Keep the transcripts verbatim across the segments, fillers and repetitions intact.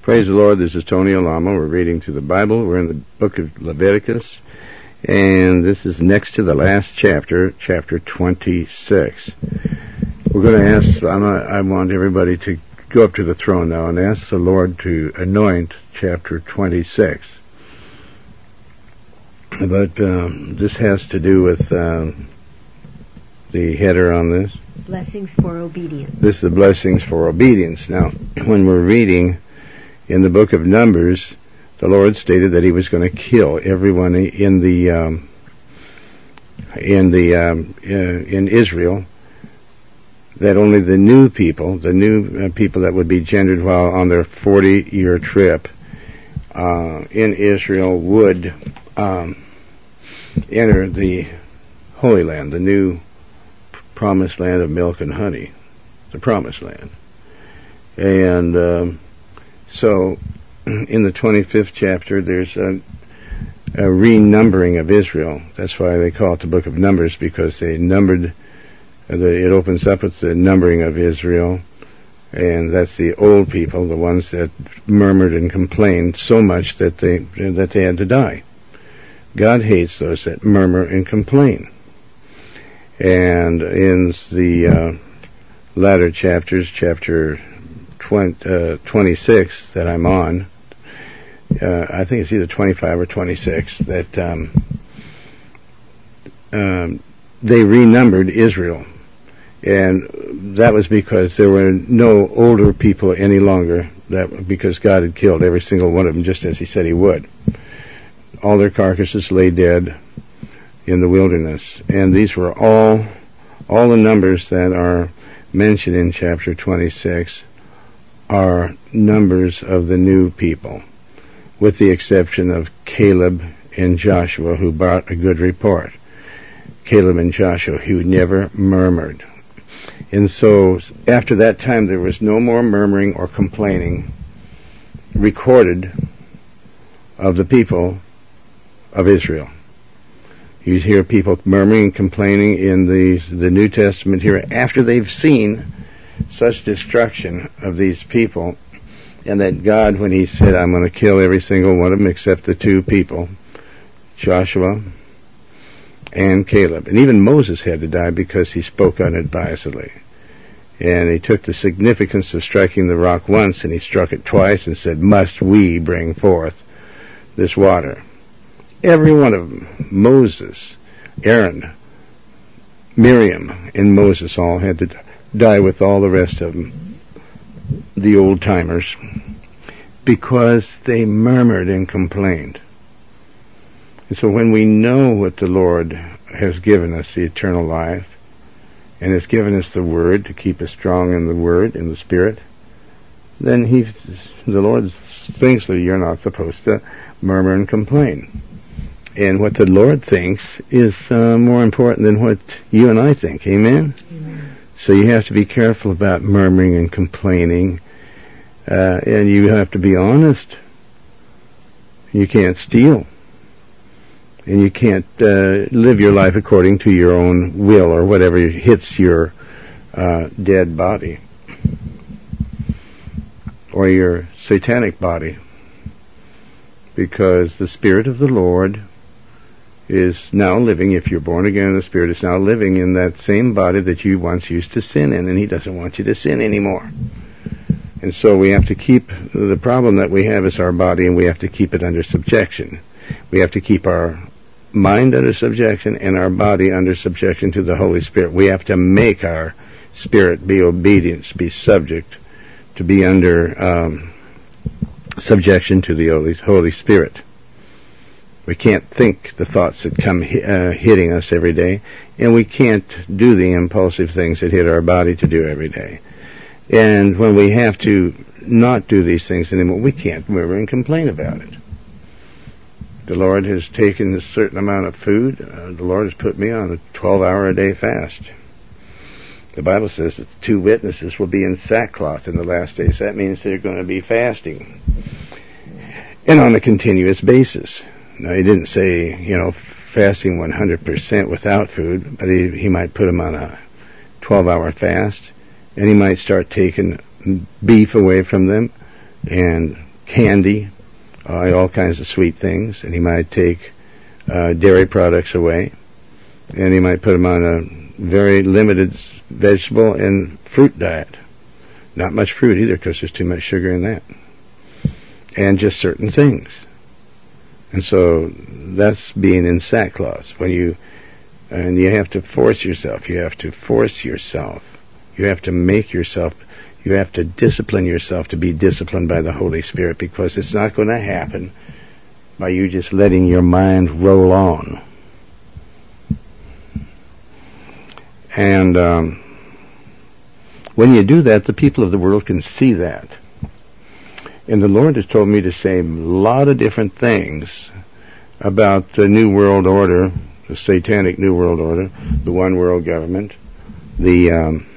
Praise the Lord. This is Tony Alamo. We're reading through the Bible. We're in the book of Leviticus, and this is next to the last chapter, chapter twenty-six. We're going to ask, I'm not, I want everybody to go up to the throne now and ask the Lord to anoint chapter twenty-six. But um, this has to do with um, the header on this. Blessings for obedience. This is the blessings for obedience. Now, when we're reading in the book of Numbers, the Lord stated that He was going to kill everyone in the um, in the um, uh, in Israel. That only the new people, the new uh, people that would be gendered while on their forty-year trip uh, in Israel would um, enter the Holy Land, the new promised land of milk and honey, the promised land. And um, so in the twenty-fifth chapter, there's a, a renumbering of Israel. That's why they call it the book of Numbers, because they numbered, uh, the, it opens up with the numbering of Israel, and that's the old people, the ones that murmured and complained so much that they that they had to die. God hates those that murmur and complain. And in the uh, latter chapters, chapter twenty, uh, twenty-six that I'm on, uh, I think it's either twenty-five or twenty-six, that um, um, they renumbered Israel. And that was because there were no older people any longer, that because God had killed every single one of them, just as He said He would. All their carcasses lay dead in the wilderness. And these were all, all the numbers that are mentioned in chapter twenty-six are numbers of the new people, with the exception of Caleb and Joshua, who brought a good report. Caleb and Joshua, who never murmured. And so, after that time, there was no more murmuring or complaining recorded of the people of Israel. You hear people murmuring and complaining in the the New Testament here after they've seen such destruction of these people, and that God, when He said, I'm going to kill every single one of them except the two people, Joshua and Caleb. And even Moses had to die because he spoke unadvisedly. And he took the significance of striking the rock once, and he struck it twice and said, must we bring forth this water? Every one of them, Moses, Aaron, Miriam, and Moses all had to die with all the rest of them, the old-timers, because they murmured and complained. And so when we know what the Lord has given us, the eternal life, and has given us the Word to keep us strong in the Word, in the Spirit, then He, the Lord thinks that you're not supposed to murmur and complain. And what the Lord thinks is uh, more important than what you and I think. Amen? Amen. So you have to be careful about murmuring and complaining. Uh, and you have to be honest. You can't steal. And you can't uh, live your life according to your own will or whatever hits your uh, dead body. Or your satanic body. Because the Spirit of the Lord is now living, if you're born again in the Spirit, is now living in that same body that you once used to sin in, and He doesn't want you to sin anymore. And so we have to keep, the problem that we have is our body, and we have to keep it under subjection. We have to keep our mind under subjection and our body under subjection to the Holy Spirit. We have to make our spirit be obedient, be subject, to be under um, subjection to the Holy, Holy Spirit. We can't think the thoughts that come uh, hitting us every day, and we can't do the impulsive things that hit our body to do every day. And when we have to not do these things anymore, we can't murmur and complain about it. The Lord has taken a certain amount of food. Uh, the Lord has put me on a twelve-hour-a-day fast. The Bible says that two witnesses will be in sackcloth in the last days. That means they're going to be fasting, and on a continuous basis. Now, He didn't say, you know, fasting one hundred percent without food, but he, he might put them on a twelve-hour fast, and He might start taking beef away from them and candy, uh, all kinds of sweet things, and he might take uh, dairy products away, and he might put them on a very limited vegetable and fruit diet. Not much fruit either, because there's too much sugar in that. And just certain things. And so that's being in sackcloth. When you, and you have to force yourself. You have to force yourself. You have to make yourself, you have to discipline yourself to be disciplined by the Holy Spirit, because it's not going to happen by you just letting your mind roll on. And um, when you do that, the people of the world can see that. And the Lord has told me to say a lot of different things about the New World Order, the satanic New World Order, the one world government, the um,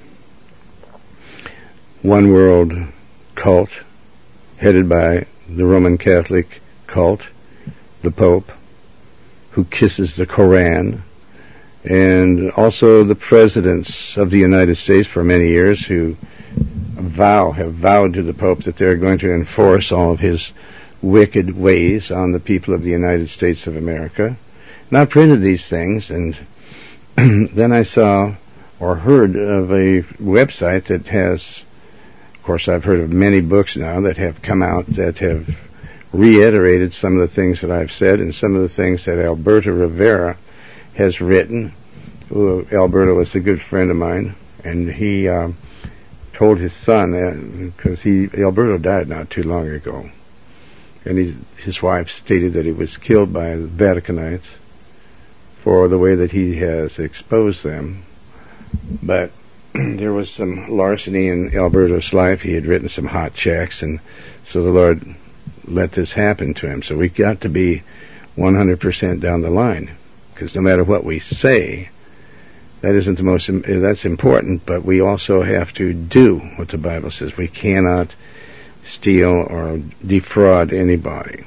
one world cult headed by the Roman Catholic cult, the Pope, who kisses the Koran, and also the presidents of the United States for many years who vow, have vowed to the Pope that they're going to enforce all of his wicked ways on the people of the United States of America. And I printed these things, and then I saw or heard of a website that has, of course I've heard of many books now that have come out that have reiterated some of the things that I've said and some of the things that Alberto Rivera has written. Who, Alberto was a good friend of mine, and he um, told his son, because he Alberto died not too long ago, and he, his wife stated that he was killed by the Vaticanites for the way that he has exposed them. But there was some larceny in Alberto's life. He had written some hot checks, and so the Lord let this happen to him. So we got to be one hundred percent down the line, because no matter what we say, that isn't the most, that's important, but we also have to do what the Bible says. We cannot steal or defraud anybody.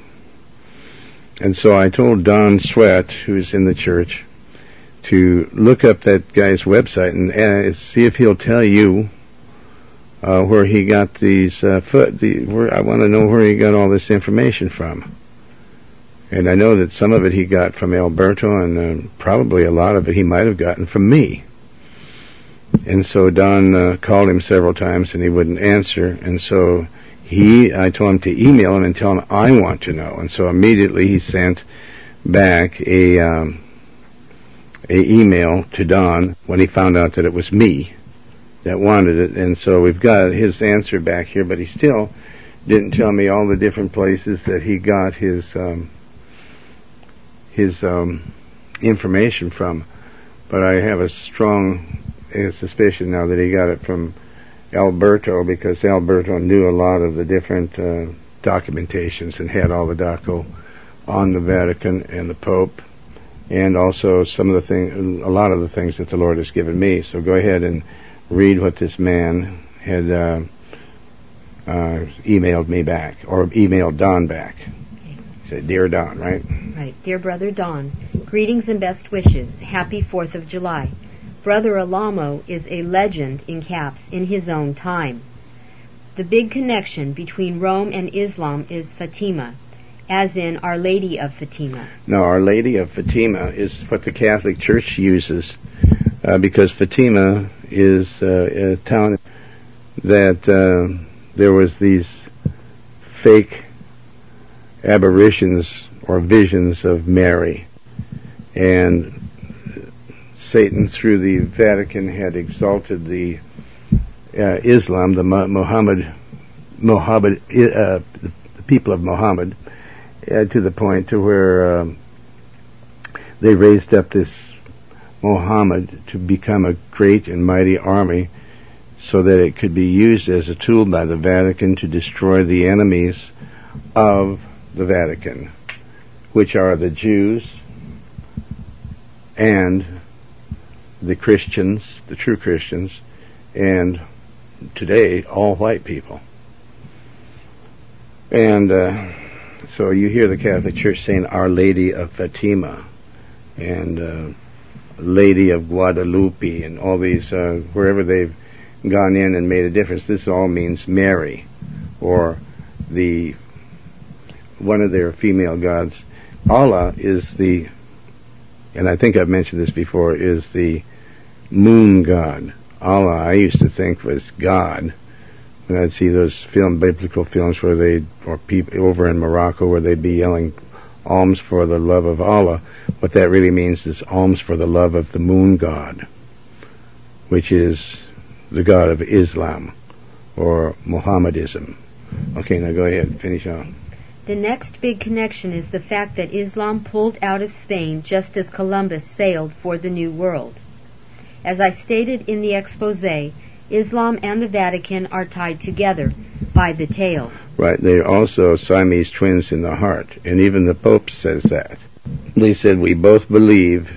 And so I told Don Sweat, who's in the church, to look up that guy's website and uh, see if he'll tell you uh, where he got these uh, foot. The, where I want to know where he got all this information from. And I know that some of it he got from Alberto, and uh, probably a lot of it he might have gotten from me. And so Don uh, called him several times, and he wouldn't answer. And so he, I told him to email him and tell him I want to know. And so immediately he sent back a um, a email to Don when he found out that it was me that wanted it. And so we've got his answer back here, but he still didn't tell me all the different places that he got his um, his um, information from. But I have a strong uh, suspicion now that he got it from Alberto, because Alberto knew a lot of the different uh, documentations and had all the doco on the Vatican and the Pope, and also some of the thing, a lot of the things that the Lord has given me. So go ahead and read what this man had uh, uh, emailed me back, or emailed Don back. He said, "Dear Don," right? Right. Dear Brother Don, greetings and best wishes. Happy fourth of July. Brother Alamo is a legend in caps in his own time. The big connection between Rome and Islam is Fatima, as in Our Lady of Fatima. No, Our Lady of Fatima is what the Catholic Church uses, uh, because Fatima is uh, a town that uh, there was these fake apparitions or visions of Mary, and Satan, through the Vatican, had exalted the uh, Islam, the Muhammad, Muhammad, uh, the people of Muhammad, uh, to the point to where um, they raised up this Muhammad to become a great and mighty army, so that it could be used as a tool by the Vatican to destroy the enemies of the Vatican, which are the Jews and the Christians, the true Christians, and today all white people. And uh, so you hear the Catholic Church saying Our Lady of Fatima and uh, Lady of Guadalupe, and all these, uh, wherever they've gone in and made a difference, this all means Mary, or the one of their female gods. Allah is the, and I think I've mentioned this before, is the moon god. Allah, I used to think, was God. When I'd see those film, biblical films where they, or people over in Morocco where they'd be yelling alms for the love of Allah, what that really means is alms for the love of the moon god, which is the god of Islam or Mohammedism. Okay, now go ahead, finish on. The next big connection is the fact that Islam pulled out of Spain just as Columbus sailed for the New World. As I stated in the expose, Islam and the Vatican are tied together by the tail. Right, they're also Siamese twins in the heart, and even the Pope says that. They said we both believe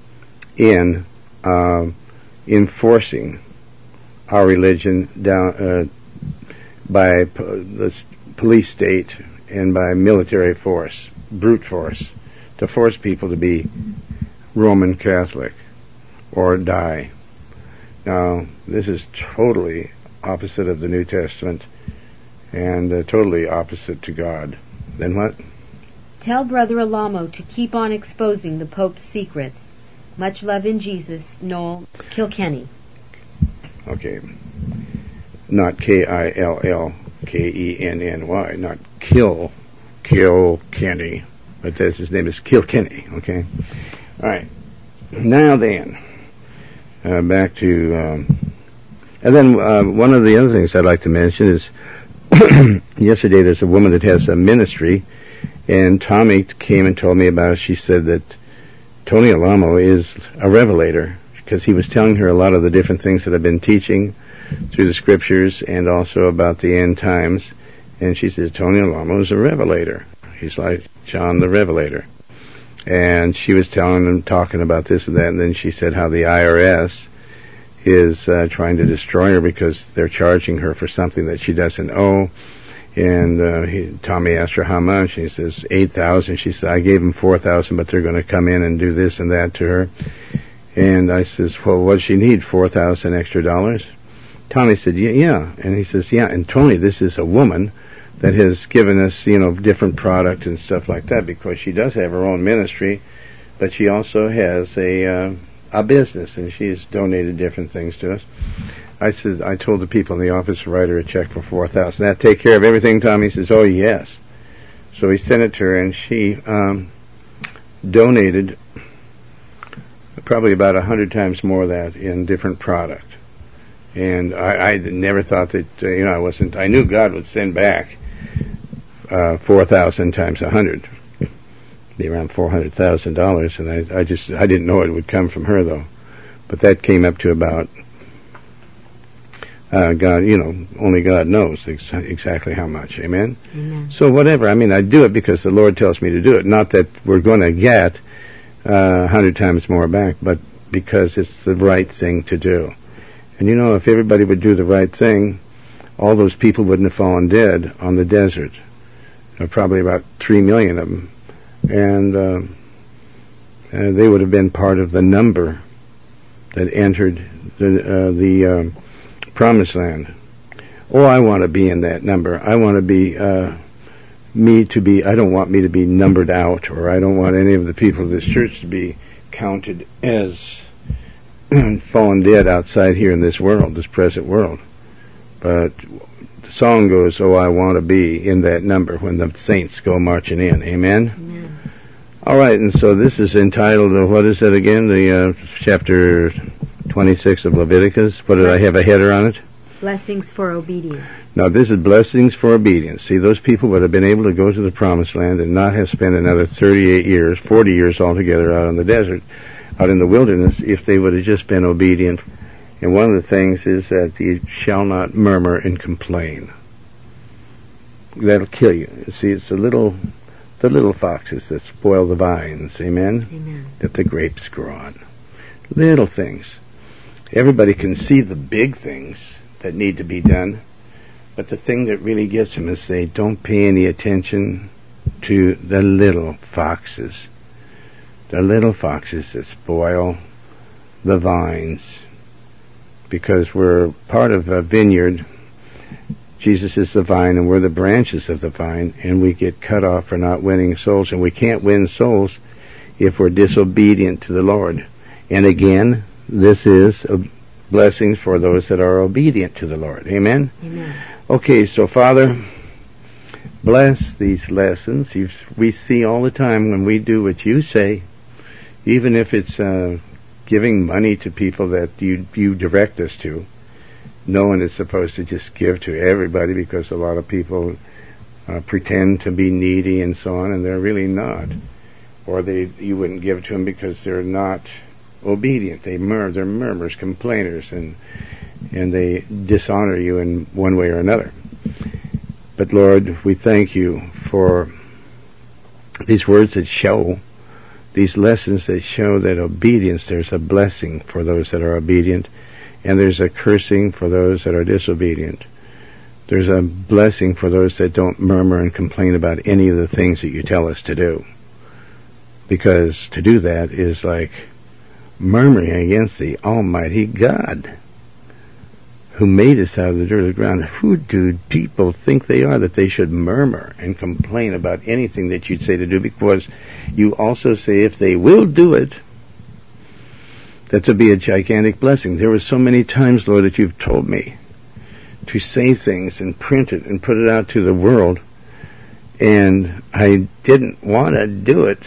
in uh, enforcing our religion down uh, by po- the police state and by military force, brute force, to force people to be Roman Catholic or die. Now, this is totally opposite of the New Testament and uh, totally opposite to God. Then what? Tell Brother Alamo to keep on exposing the Pope's secrets. Much love in Jesus, Noel Kilkenny. Okay. Not K I L L K E N N Y, not Kill, Kilkenny, but that's, his name is Kilkenny, okay? All right. Now then, uh, back to, um, and then uh, one of the other things I'd like to mention is, yesterday there's a woman that has a ministry, and Tommy came and told me about it. She said that Tony Alamo is a revelator, because he was telling her a lot of the different things that I've been teaching through the scriptures and also about the end times. And she says, Tony Alamo is a revelator. He's like John the Revelator. And she was telling him, talking about this and that, and then she said how the I R S is uh, trying to destroy her because they're charging her for something that she doesn't owe. And uh, he, Tommy asked her how much. He says eight thousand. She said, I gave him four thousand, but they're going to come in and do this and that to her. And I says, well, what does she need? Four thousand extra dollars? Tommy said, yeah, yeah. And he says, yeah. And Tony, this is a woman that has given us, you know, different product and stuff like that, because she does have her own ministry, but she also has a uh, a business, and she's donated different things to us. I said, I told the people in the office to write her a check for four thousand. That take care of everything, Tommy? He says, oh yes. So he sent it to her, and she um, donated probably about a hundred times more of that in different product. And I, I never thought that, uh, you know, I wasn't, I knew God would send back uh, four thousand times a hundred. Be around four hundred thousand dollars, and I, I just, I didn't know it would come from her, though. But that came up to about, uh, God, you know, only God knows ex- exactly how much. Amen? Amen. So whatever, I mean, I do it because the Lord tells me to do it. Not that we're going to get uh, a hundred times more back, but because it's the right thing to do. And you know, if everybody would do the right thing, all those people wouldn't have fallen dead on the desert. There are probably about three million of them. And uh, uh, they would have been part of the number that entered the, uh, the uh, promised land. Oh, I want to be in that number. I want to be, uh, me to be, I don't want me to be numbered out, or I don't want any of the people of this church to be counted as fallen dead outside here in this world, this present world. But the song goes, oh, I want to be in that number when the saints go marching in. Amen? Amen. All right, and so this is entitled, uh, what is it again? The uh, chapter twenty-six of Leviticus. What did I have a header on it? Blessings for obedience. Now, this is blessings for obedience. See, those people would have been able to go to the promised land and not have spent another thirty-eight years, forty years altogether out in the desert, out in the wilderness, if they would have just been obedient. And one of the things is that you shall not murmur and complain. That'll kill you. See, it's the little, the little foxes that spoil the vines, amen? Amen. That the grapes grow on. Little things. Everybody can see the big things that need to be done, but the thing that really gets them is they don't pay any attention to the little foxes. The little foxes that spoil the vines. Because we're part of a vineyard, Jesus is the vine, and we're the branches of the vine, and we get cut off for not winning souls, and we can't win souls if we're disobedient to the Lord. And again, this is a blessings for those that are obedient to the Lord. Amen? Amen. Okay, so Father, bless these lessons. You, we see all the time when we do what you say, even if it's uh, giving money to people that you, you direct us to. No one is supposed to just give to everybody, because a lot of people uh, pretend to be needy and so on, and they're really not. Or they you wouldn't give to them because they're not obedient. They murmur, they're murmurers, complainers, and and they dishonor you in one way or another. But Lord, we thank you for these words that show, these lessons that show that obedience, there's a blessing for those that are obedient, and there's a cursing for those that are disobedient. There's a blessing for those that don't murmur and complain about any of the things that you tell us to do. Because to do that is like murmuring against the Almighty God, who made us out of the dirt of the ground. Who do people think they are that they should murmur and complain about anything that you'd say to do? Because you also say if they will do it, that to be a gigantic blessing. There were so many times, Lord, that you've told me to say things and print it and put it out to the world, and I didn't want to do it.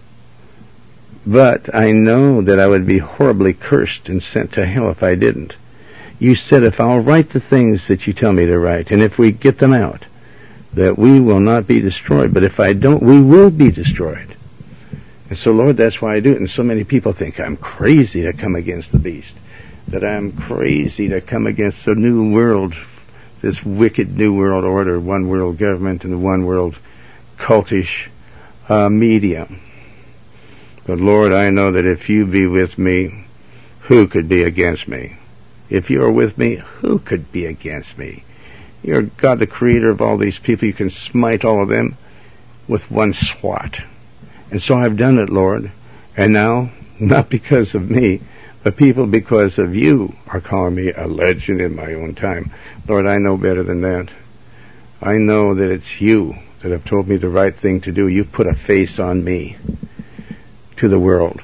But I know that I would be horribly cursed and sent to hell if I didn't. You said if I'll write the things that you tell me to write, and if we get them out, that we will not be destroyed. But if I don't, we will be destroyed. And so, Lord, that's why I do it. And so many people think I'm crazy to come against the beast, that I'm crazy to come against the new world, this wicked new world order, one world government and the one world cultish uh, media. But Lord, I know that if you be with me, who could be against me? If you are with me, who could be against me? You're God, the creator of all these people. You can smite all of them with one swat. And so I've done it, Lord. And now, not because of me, but people because of you are calling me a legend in my own time. Lord, I know better than that. I know that it's you that have told me the right thing to do. You've put a face on me to the world.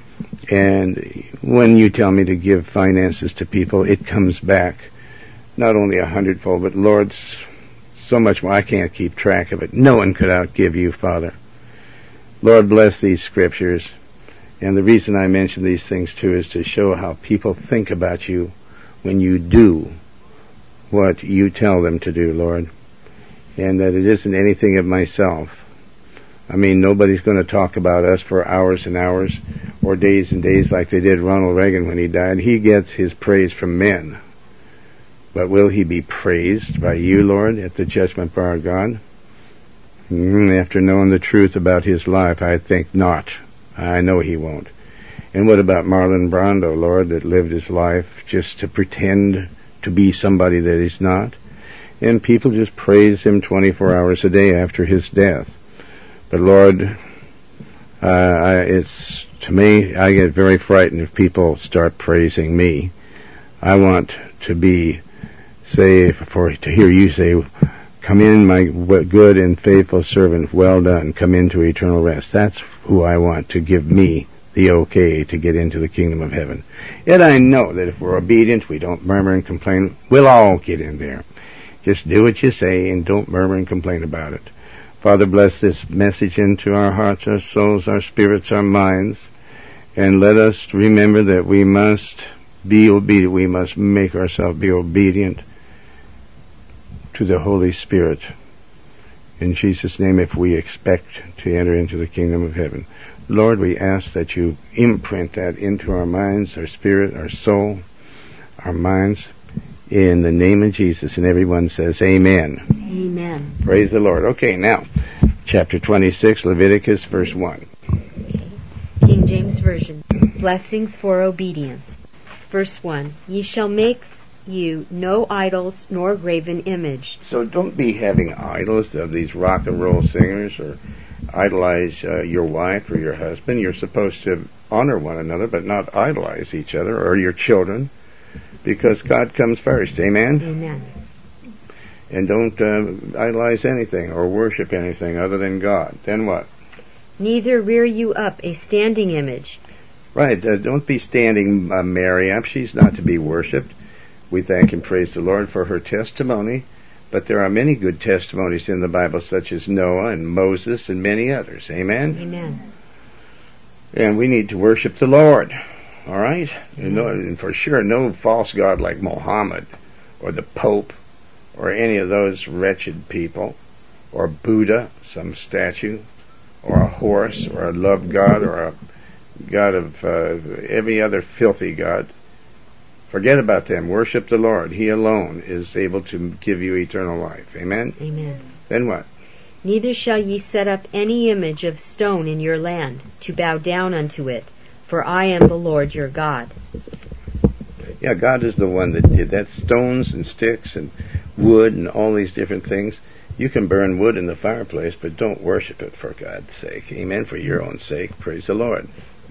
And when you tell me to give finances to people, it comes back not only a hundredfold, but Lord, so much more. I can't keep track of it. No one could outgive you, Father. Lord, bless these scriptures. And the reason I mention these things too is to show how people think about you when you do what you tell them to do, Lord. And that it isn't anything of myself. I mean, nobody's going to talk about us for hours and hours or days and days like they did Ronald Reagan when he died. He gets his praise from men. But will he be praised by you, Lord, at the judgment bar of God? Mm, after knowing the truth about his life, I think not. I know he won't. And what about Marlon Brando, Lord, that lived his life just to pretend to be somebody that he's not? And people just praise him twenty-four hours a day after his death. But Lord, uh, I, it's to me, I get very frightened if people start praising me. I want to be, say, for to hear you say, "Come in, my good and faithful servant, well done. Come into eternal rest." That's who I want to give me the okay to get into the kingdom of heaven. Yet I know that if we're obedient, we don't murmur and complain, we'll all get in there. Just do what you say and don't murmur and complain about it. Father, bless this message into our hearts, our souls, our spirits, our minds, and let us remember that we must be obedient. We must make ourselves be obedient to the Holy Spirit. In Jesus' name, if we expect to enter into the kingdom of heaven. Lord, we ask that you imprint that into our minds, our spirit, our soul, our minds, in the name of Jesus. And everyone says, Amen. Amen. Praise the Lord. Okay, now, chapter twenty-six, Leviticus, verse one. King James Version. Blessings for obedience. Verse one. Ye shall make you no idols nor graven image. So don't be having idols of these rock and roll singers, or idolize uh, your wife or your husband. You're supposed to honor one another, but not idolize each other or your children, because God comes first. Amen? Amen. And don't uh, idolize anything or worship anything other than God. Then what? Neither rear you up a standing image. Right. Uh, don't be standing uh, Mary up. She's not to be worshipped. We thank and praise the Lord for her testimony. But there are many good testimonies in the Bible, such as Noah and Moses and many others. Amen? Amen. And we need to worship the Lord. All right? And, no, and for sure, no false god like Mohammed or the Pope or any of those wretched people, or Buddha, some statue, or a horse, or a love god, or a god of uh, every other filthy god. Forget about them. Worship the Lord. He alone is able to give you eternal life. Amen? Amen. Then what? Neither shall ye set up any image of stone in your land, to bow down unto it, for I am the Lord your God. Yeah, God is the one that did that. Stones and sticks and wood and all these different things. You can burn wood in the fireplace, but don't worship it for God's sake. Amen. For your own sake. Praise the Lord.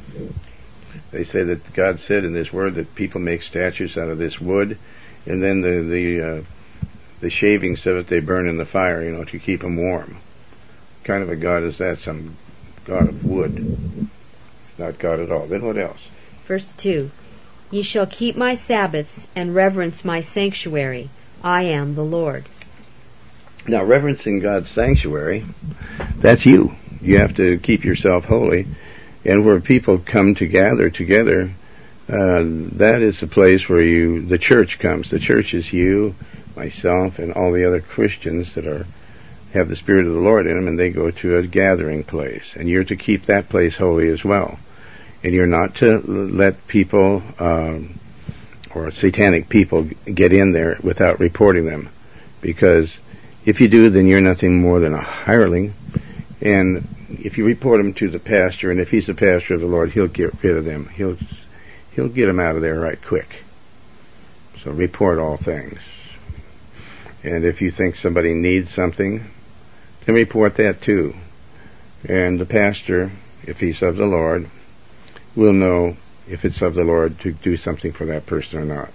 They say that God said in this word that people make statues out of this wood, and then the the uh, the shavings of it they burn in the fire, you know, to keep them warm. What kind of a God is that? Some God of wood. It's not God at all. Then what else? Verse two. Ye shall keep my Sabbaths and reverence my sanctuary. I am the Lord. Now, reverencing God's sanctuary, that's you. You have to keep yourself holy. And where people come to gather together, uh, that is the place where you, the church comes. The church is you, myself, and all the other Christians that are have the Spirit of the Lord in them, and they go to a gathering place. And you're to keep that place holy as well. And you're not to let people, um, or satanic people, get in there without reporting them. Because if you do, then you're nothing more than a hireling. And if you report them to the pastor, and if he's the pastor of the Lord, he'll get rid of them. He'll he'll get them out of there right quick. So report all things. And if you think somebody needs something, then report that too. And the pastor, if he's of the Lord, will know if it's of the Lord to do something for that person or not.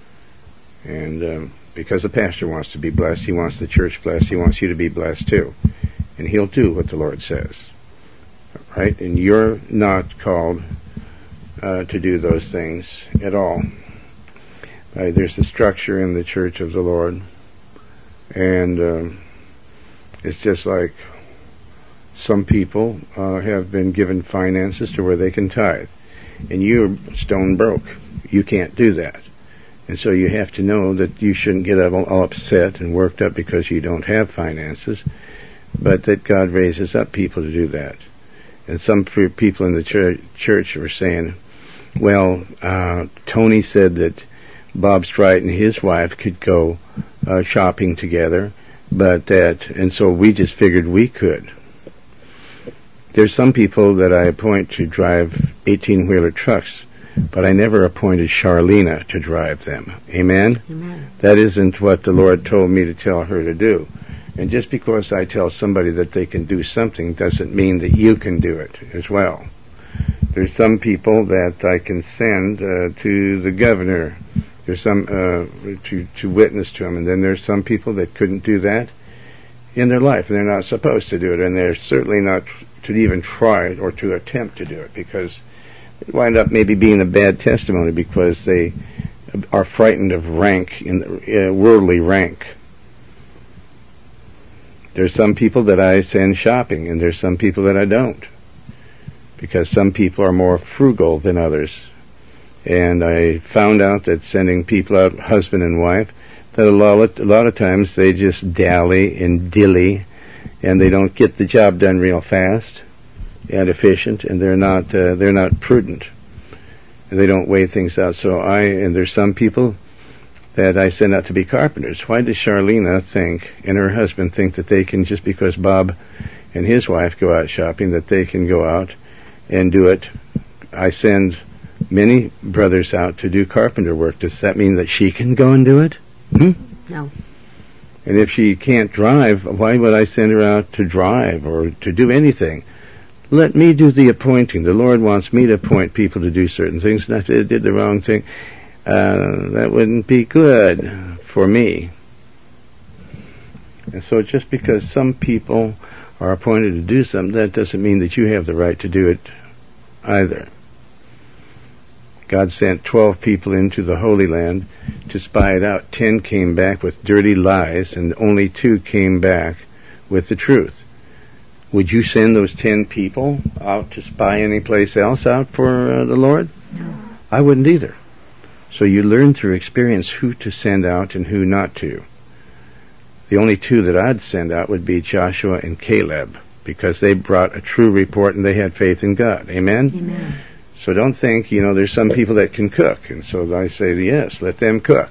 And um, because the pastor wants to be blessed, he wants the church blessed, he wants you to be blessed too. And he'll do what the Lord says. Right? And you're not called uh, to do those things at all. Uh, there's a structure in the church of the Lord. And um, it's just like some people uh, have been given finances to where they can tithe. And you're stone broke. You can't do that. And so you have to know that you shouldn't get all upset and worked up because you don't have finances, but that God raises up people to do that. And some people in the church, church are saying, well, uh, Tony said that Bob Strite and his wife could go uh, shopping together, but that, and so we just figured we could. There's some people that I appoint to drive eighteen-wheeler trucks, but I never appointed Charlena to drive them. Amen? Amen. That isn't what the Lord told me to tell her to do. And just because I tell somebody that they can do something doesn't mean that you can do it as well. There's some people that I can send uh, to the governor. There's some uh, to to witness to him, and then there's some people that couldn't do that in their life, and they're not supposed to do it, and they're certainly not to even try it or to attempt to do it, because they wind up maybe being a bad testimony because they are frightened of rank, in the, uh, worldly rank. There's some people that I send shopping, and there's some people that I don't, because some people are more frugal than others. And I found out that sending people out, husband and wife, that a lot of, a lot of times they just dally and dilly, and they don't get the job done real fast and efficient, and they're not uh, they're not prudent, and they don't weigh things out. So I and there's some people that I send out to be carpenters. Why does Charlena think, and her husband think, that they can, just because Bob and his wife go out shopping, that they can go out and do it? I send many brothers out to do carpenter work. Does that mean that she can go and do it? Hmm? No. And if she can't drive, why would I send her out to drive or to do anything? Let me do the appointing. The Lord wants me to appoint people to do certain things, and if they did the wrong thing, uh, that wouldn't be good for me. And so just because some people are appointed to do something, that doesn't mean that you have the right to do it either. God sent twelve people into the Holy Land to spy it out. Ten came back with dirty lies, and only two came back with the truth. Would you send those ten people out to spy anyplace else out for uh, the Lord? No. I wouldn't either. So you learn through experience who to send out and who not to. The only two that I'd send out would be Joshua and Caleb, because they brought a true report and they had faith in God. Amen? Amen. So don't think, you know, there's some people that can cook. And so I say, yes, let them cook.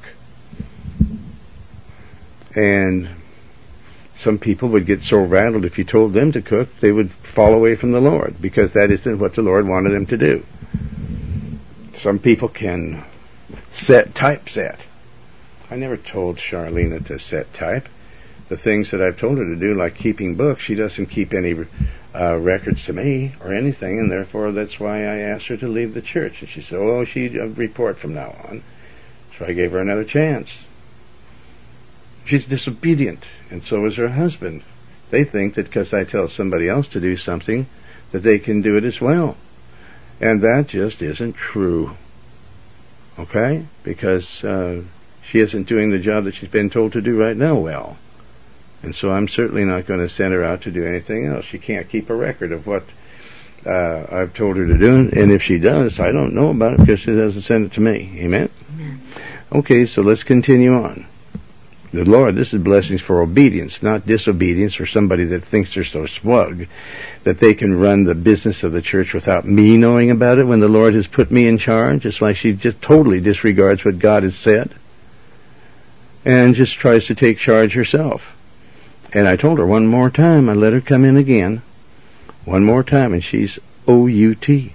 And some people would get so rattled if you told them to cook, they would fall away from the Lord, because that isn't what the Lord wanted them to do. Some people can set typeset. I never told Charlene to set type. The things that I've told her to do, like keeping books, she doesn't keep any uh, records to me or anything, and therefore that's why I asked her to leave the church. And she said, oh, she'd uh, report from now on. So I gave her another chance. She's disobedient, and so is her husband. They think that because I tell somebody else to do something, that they can do it as well. And that just isn't true. Okay? Because uh, she isn't doing the job that she's been told to do right now well. And so I'm certainly not going to send her out to do anything else. She can't keep a record of what uh, I've told her to do. And if she does, I don't know about it because she doesn't send it to me. Amen? Amen. Okay, so let's continue on. The Lord, this is blessings for obedience, not disobedience, for somebody that thinks they're so smug that they can run the business of the church without me knowing about it when the Lord has put me in charge, just like she just totally disregards what God has said and just tries to take charge herself. And I told her one more time, I let her come in again, one more time, and she's O U T.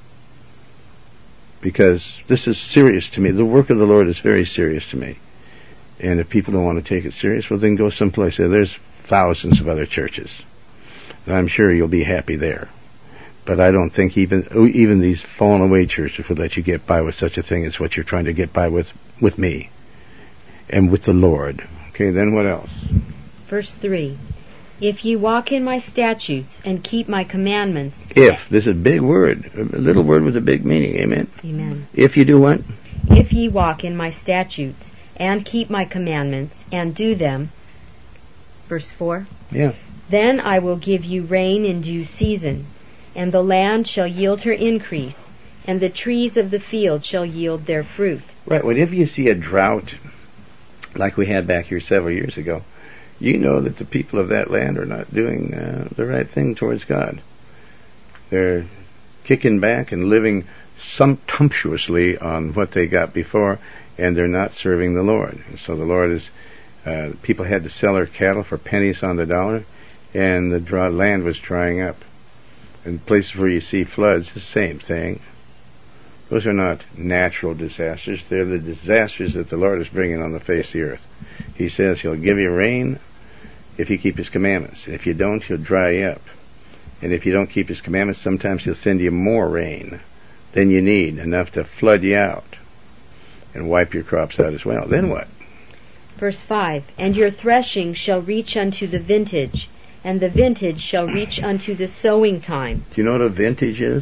Because this is serious to me. The work of the Lord is very serious to me. And if people don't want to take it serious, well, then go someplace. There's thousands of other churches. And I'm sure you'll be happy there. But I don't think even even these fallen away churches would let you get by with such a thing as what you're trying to get by with with me and with the Lord. Okay, then what else? Verse three. If ye walk in my statutes and keep my commandments. If. This is a big word. A little word with a big meaning. Amen? Amen. If you do what? If ye walk in my statutes and keep my commandments and do them. Verse four. Yeah. Then I will give you rain in due season, and the land shall yield her increase, and the trees of the field shall yield their fruit. Right. Whenever you see a drought, like we had back here several years ago, you know that the people of that land are not doing uh, the right thing towards God. They're kicking back and living sumptuously on what they got before, and they're not serving the Lord. And so the Lord is, uh, people had to sell their cattle for pennies on the dollar, and the dry land was drying up. And places where you see floods, the same thing. Those are not natural disasters. They're the disasters that the Lord is bringing on the face of the earth. He says He'll give you rain if you keep His commandments. And if you don't, He'll dry you up. And if you don't keep His commandments, sometimes He'll send you more rain than you need, enough to flood you out and wipe your crops out as well. Then what? Verse five. And your threshing shall reach unto the vintage, and the vintage shall reach unto the sowing time. Do you know what a vintage is?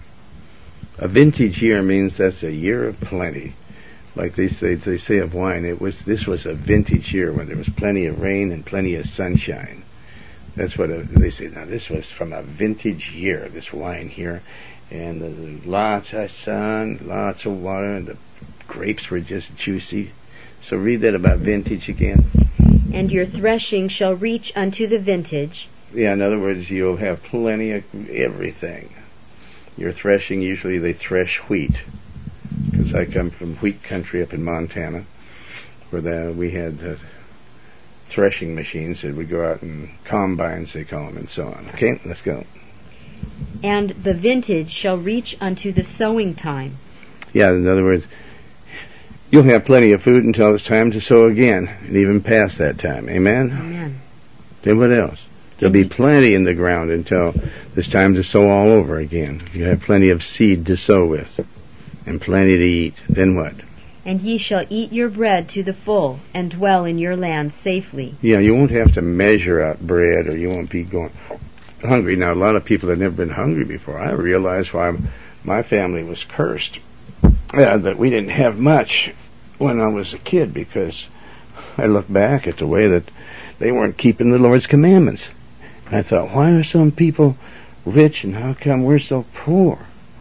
A vintage year means that's a year of plenty. Like they say, they say of wine, it was this was a vintage year when there was plenty of rain and plenty of sunshine. That's what a, they say. Now this was from a vintage year, this wine here, and uh, lots of sun, lots of water, and the grapes were just juicy. So read that about vintage again. And your threshing shall reach unto the vintage. Yeah, in other words, you'll have plenty of everything. Your threshing, usually they thresh wheat. Because I come from wheat country up in Montana, where the, we had uh, threshing machines that would go out and combines, they call them, and so on. Okay, let's go. And the vintage shall reach unto the sowing time. Yeah, in other words, you'll have plenty of food until it's time to sow again, and even past that time. Amen? Amen. Then what else? There'll be plenty in the ground until it's time to sow all over again. You have plenty of seed to sow with, and plenty to eat. Then what? And ye shall eat your bread to the full, and dwell in your land safely. Yeah, you won't have to measure out bread, or you won't be going hungry. Now, a lot of people have never been hungry before. I realized why my family was cursed, uh, that we didn't have much when I was a kid, because I look back at the way that they weren't keeping the Lord's commandments. And I thought, why are some people rich, and how come we're so poor?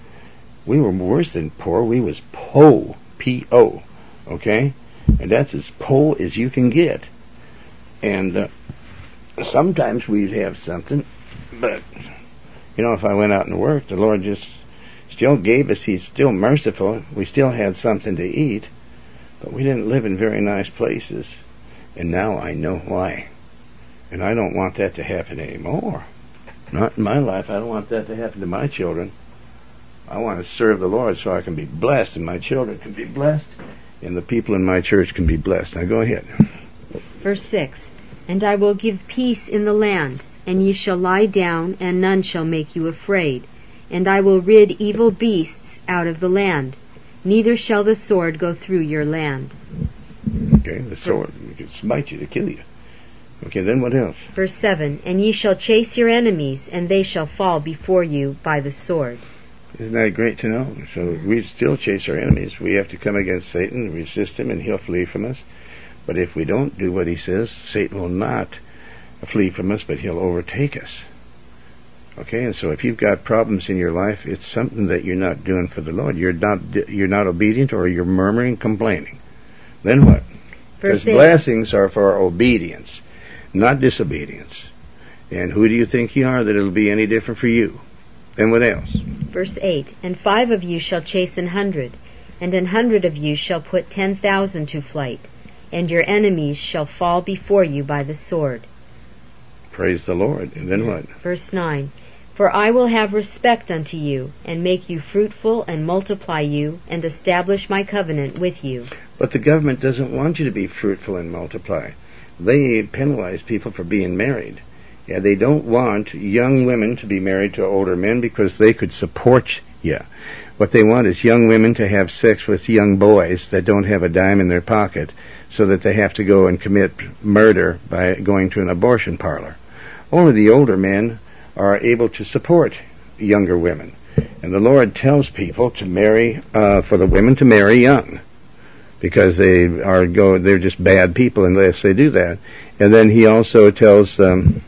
We were worse than poor. We was po, P O, okay? And that's as po as you can get. And uh, sometimes we'd have something, but, you know, if I went out and worked, the Lord just still gave us. He's still merciful. We still had something to eat, but we didn't live in very nice places. And now I know why. And I don't want that to happen anymore. Not in my life. I don't want that to happen to my children. I want to serve the Lord so I can be blessed, and my children can be blessed, and the people in my church can be blessed. Now go ahead. Verse six. And I will give peace in the land, and ye shall lie down, and none shall make you afraid. And I will rid evil beasts out of the land, neither shall the sword go through your land. Okay, the sword can smite you to kill you. Okay, then what else? Verse seven. And ye shall chase your enemies, and they shall fall before you by the sword. Isn't that great to know? So we still chase our enemies. We have to come against Satan, resist him, and he'll flee from us. But if we don't do what he says, Satan will not flee from us, but he'll overtake us. Okay, and so if you've got problems in your life, it's something that you're not doing for the Lord. You're not you're not obedient, or you're murmuring, complaining. Then what? Because blessings are for obedience, not disobedience. And who do you think you are that it'll be any different for you? And what else? Verse eight. And five of you shall chase an hundred, and an hundred of you shall put ten thousand to flight, and your enemies shall fall before you by the sword. Praise the Lord. And then what? Verse nine. For I will have respect unto you, and make you fruitful, and multiply you, and establish my covenant with you. But the government doesn't want you to be fruitful and multiply. They penalize people for being married. Yeah, they don't want young women to be married to older men because they could support you. What they want is young women to have sex with young boys that don't have a dime in their pocket, so that they have to go and commit murder by going to an abortion parlor. Only the older men are able to support younger women. And the Lord tells people to marry, uh, for the women to marry young, because they are go they're just bad people unless they do that. And then he also tells um,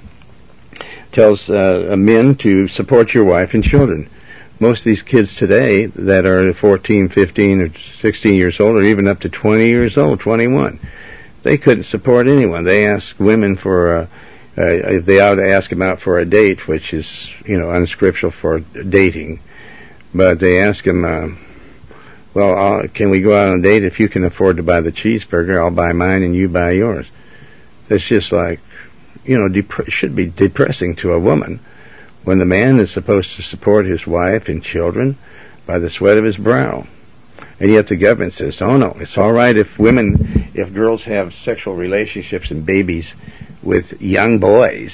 tells uh, men to support your wife and children. Most of these kids today that are fourteen, fifteen, or sixteen years old, or even up to twenty years old, twenty-one, they couldn't support anyone. They ask women for, uh, uh, if they ought to ask them out for a date, which is, you know, unscriptural for dating, but they ask them, uh, well, I'll, can we go out on a date? If you can afford to buy the cheeseburger, I'll buy mine and you buy yours. It's just like, you know, dep- should be depressing to a woman, when the man is supposed to support his wife and children by the sweat of his brow. And yet the government says, oh no, it's all right if women, if girls have sexual relationships and babies with young boys,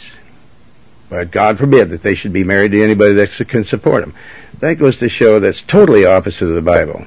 but God forbid that they should be married to anybody that can support them. That goes to show that's totally opposite of the Bible.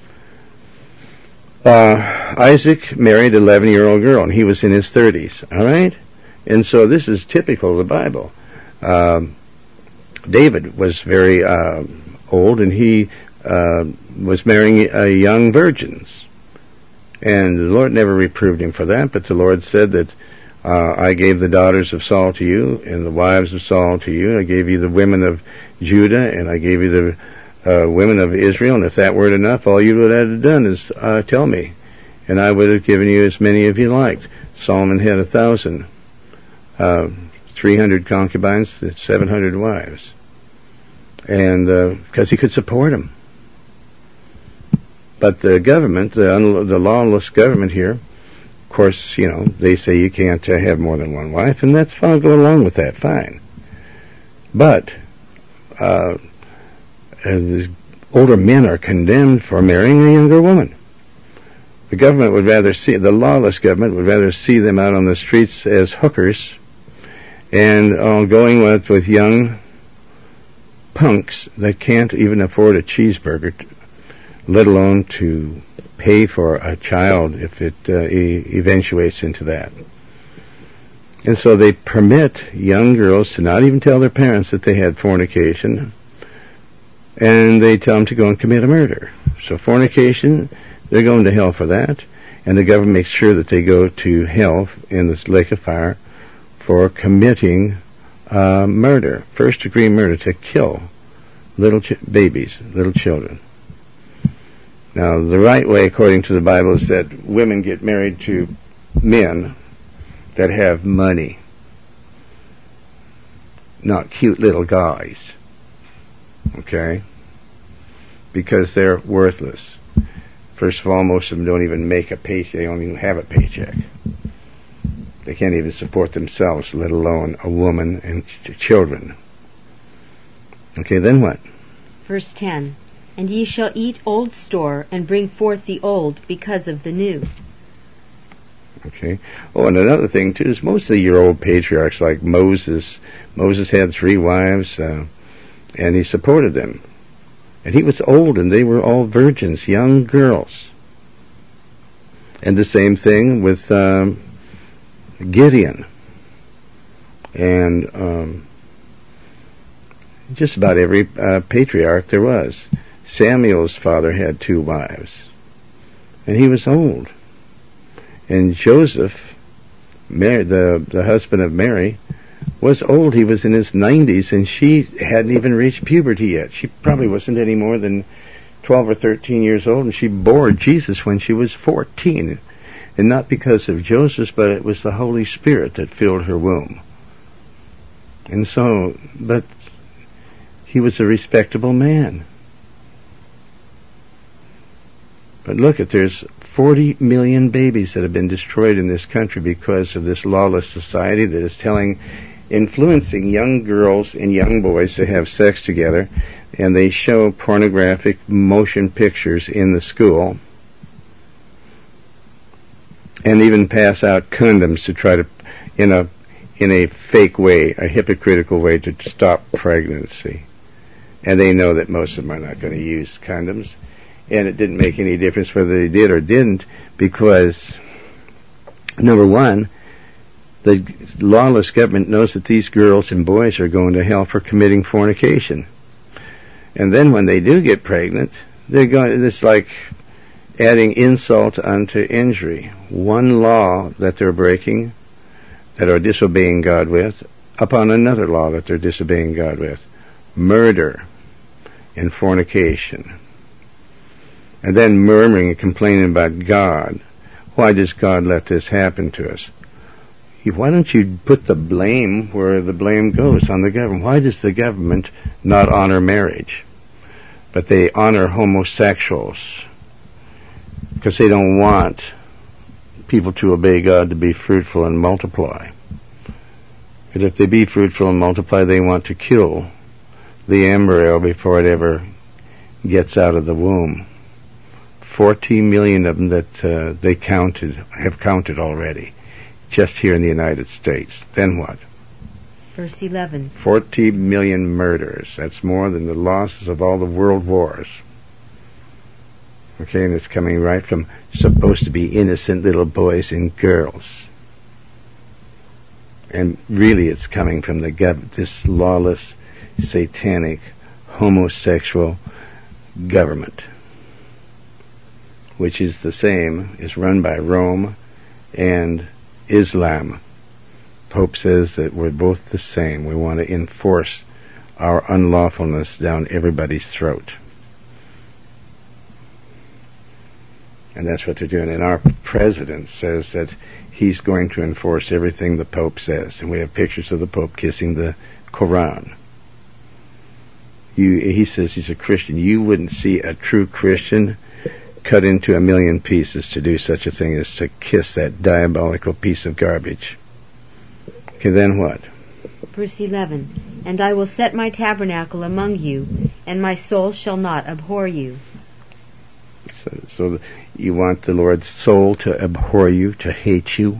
Uh, Isaac married an eleven-year-old girl, and he was in his thirties, all right? And so this is typical of the Bible. Um, David was very uh, old, and he uh, was marrying uh, young virgins. And the Lord never reproved him for that, but the Lord said that uh, I gave the daughters of Saul to you, and the wives of Saul to you. I gave you the women of Judah, and I gave you the uh, women of Israel. And if that weren't enough, all you would have done is uh, tell me, and I would have given you as many as you liked. Solomon had a thousand. Uh, three hundred concubines, seven hundred wives. And because uh, he could support them. But the government, the, un- the lawless government here, of course, you know, they say you can't uh, have more than one wife, and that's fine, go along with that, fine. But uh, the older men are condemned for marrying a younger woman. The government would rather see, the lawless government would rather see them out on the streets as hookers, and uh, going with, with young punks that can't even afford a cheeseburger, let alone to pay for a child if it uh, e- eventuates into that. And so they permit young girls to not even tell their parents that they had fornication, and they tell them to go and commit a murder. So fornication, they're going to hell for that, and the government makes sure that they go to hell in this lake of fire for committing uh, murder, first-degree murder, to kill little ch- babies, little children. Now, the right way, according to the Bible, is that women get married to men that have money, not cute little guys, okay? Because they're worthless. First of all, most of them don't even make a paycheck. They don't even have a paycheck. They can't even support themselves, let alone a woman and ch- children. Okay, then what? Verse ten. And ye shall eat old store, and bring forth the old because of the new. Okay. Oh, and another thing, too, is most of your old patriarchs, like Moses, Moses had three wives, uh, and he supported them. And he was old, and they were all virgins, young girls. And the same thing with um, Gideon. And um, just about every uh, patriarch there was. Samuel's father had two wives, and he was old. And Joseph, Mary, the, the husband of Mary, was old. He was in his nineties, and she hadn't even reached puberty yet. She probably wasn't any more than twelve or thirteen years old, and she bore Jesus when she was fourteen. And not because of Joseph, but it was the Holy Spirit that filled her womb. And so, but he was a respectable man. But look, at there's forty million babies that have been destroyed in this country because of this lawless society that is telling, influencing young girls and young boys to have sex together, and they show pornographic motion pictures in the school, and even pass out condoms to try to, in a in a fake way, a hypocritical way, to stop pregnancy. And they know that most of them are not going to use condoms. And it didn't make any difference whether they did or didn't, because, number one, the lawless government knows that these girls and boys are going to hell for committing fornication. And then when they do get pregnant, they're going, it's like adding insult unto injury. One law that they're breaking, that are disobeying God with, upon another law that they're disobeying God with. Murder and fornication. And then murmuring and complaining about God. Why does God let this happen to us? Why don't you put the blame where the blame goes, on the government? Why does the government not honor marriage, but they honor homosexuals? Because they don't want people to obey God, to be fruitful and multiply. But if they be fruitful and multiply, they want to kill the embryo before it ever gets out of the womb. Forty million of them that uh, they counted, have counted already, just here in the United States. Then what? Verse eleven. Forty million murders. That's more than the losses of all the world wars. Okay, and it's coming right from supposed to be innocent little boys and girls. And really it's coming from the gov- this lawless, satanic, homosexual government, which is the same, is run by Rome and Islam. Pope says that we're both the same. We want to enforce our unlawfulness down everybody's throat. And that's what they're doing. And our president says that he's going to enforce everything the Pope says. And we have pictures of the Pope kissing the Quran. You, he says he's a Christian. You wouldn't see a true Christian cut into a million pieces to do such a thing as to kiss that diabolical piece of garbage. Okay, then what? Verse eleven. And I will set my tabernacle among you, and my soul shall not abhor you. So, so you want the Lord's soul to abhor you, to hate you?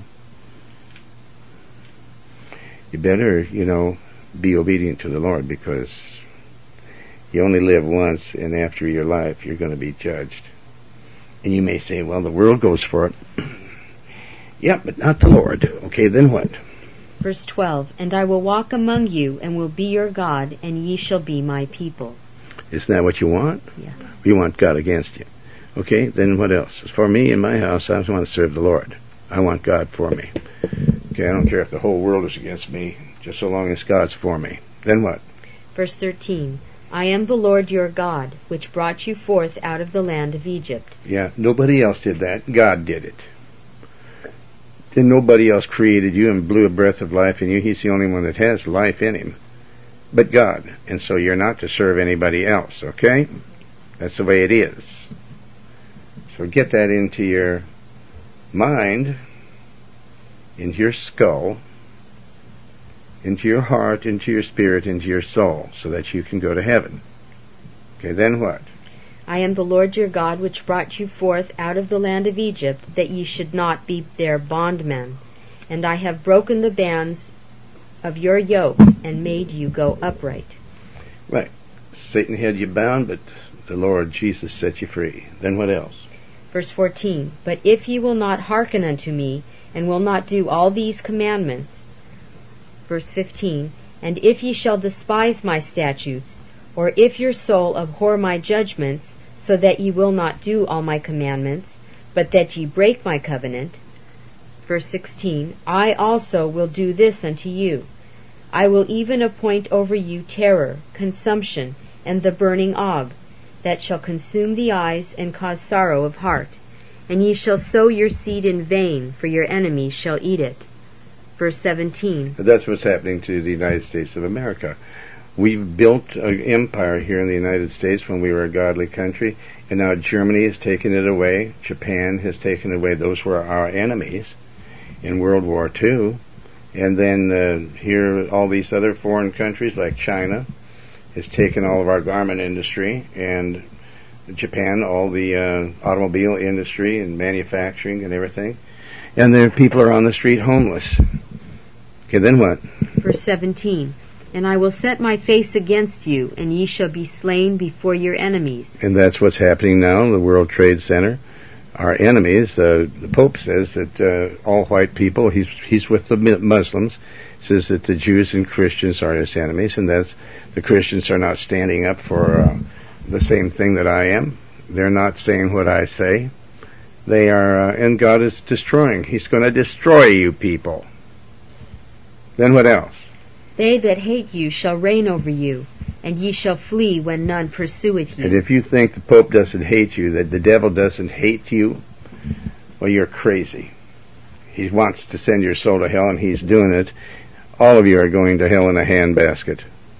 You better, you know, be obedient to the Lord, because you only live once, and after your life you're going to be judged. And you may say, well, the world goes for it. Yeah, but not the Lord. Okay, then what? Verse twelve, and I will walk among you, and will be your God, and ye shall be my people. Isn't that what you want? Yes. You want God against you. Okay, then what else? For me, in my house, I just want to serve the Lord. I want God for me. Okay, I don't care if the whole world is against me, just so long as God's for me. Then what? Verse thirteen, I am the Lord your God, which brought you forth out of the land of Egypt. Yeah, nobody else did that. God did it. Then nobody else created you and blew a breath of life in you. He's the only one that has life in him. But God. And so you're not to serve anybody else, okay? That's the way it is. So get that into your mind, into your skull, into your heart, into your spirit, into your soul, so that you can go to heaven. Okay, then what? I am the Lord your God, which brought you forth out of the land of Egypt, that ye should not be their bondmen. And I have broken the bands of your yoke, and made you go upright. Right. Satan had you bound, but the Lord Jesus set you free. Then what else? Verse fourteen, but if ye will not hearken unto me, and will not do all these commandments. Verse fifteen, and if ye shall despise my statutes, or if your soul abhor my judgments, so that ye will not do all my commandments, but that ye break my covenant. Verse sixteen, I also will do this unto you. I will even appoint over you terror, consumption, and the burning Og, that shall consume the eyes and cause sorrow of heart. And ye shall sow your seed in vain, for your enemies shall eat it. Verse seventeen. That's what's happening to the United States of America. We've built an empire here in the United States when we were a godly country, and now Germany has taken it away. Japan has taken it away. Those were our enemies in World War Two. And then uh, here, all these other foreign countries like China has taken all of our garment industry, and Japan, all the uh, automobile industry and manufacturing and everything. And the people are on the street homeless. Okay, then what? Verse seventeen. And I will set my face against you, and ye shall be slain before your enemies. And that's what's happening now in the World Trade Center. Our enemies, uh, the Pope says that uh, all white people, he's he's with the Muslims, says that the Jews and Christians are his enemies, and that the Christians are not standing up for uh, the same thing that I am. They're not saying what I say. They are, uh, and God is destroying. He's going to destroy you people. Then what else? They that hate you shall reign over you, and ye shall flee when none pursueth you. And if you think the Pope doesn't hate you, that the devil doesn't hate you, well, you're crazy. He wants to send your soul to hell, and he's doing it. All of you are going to hell in a handbasket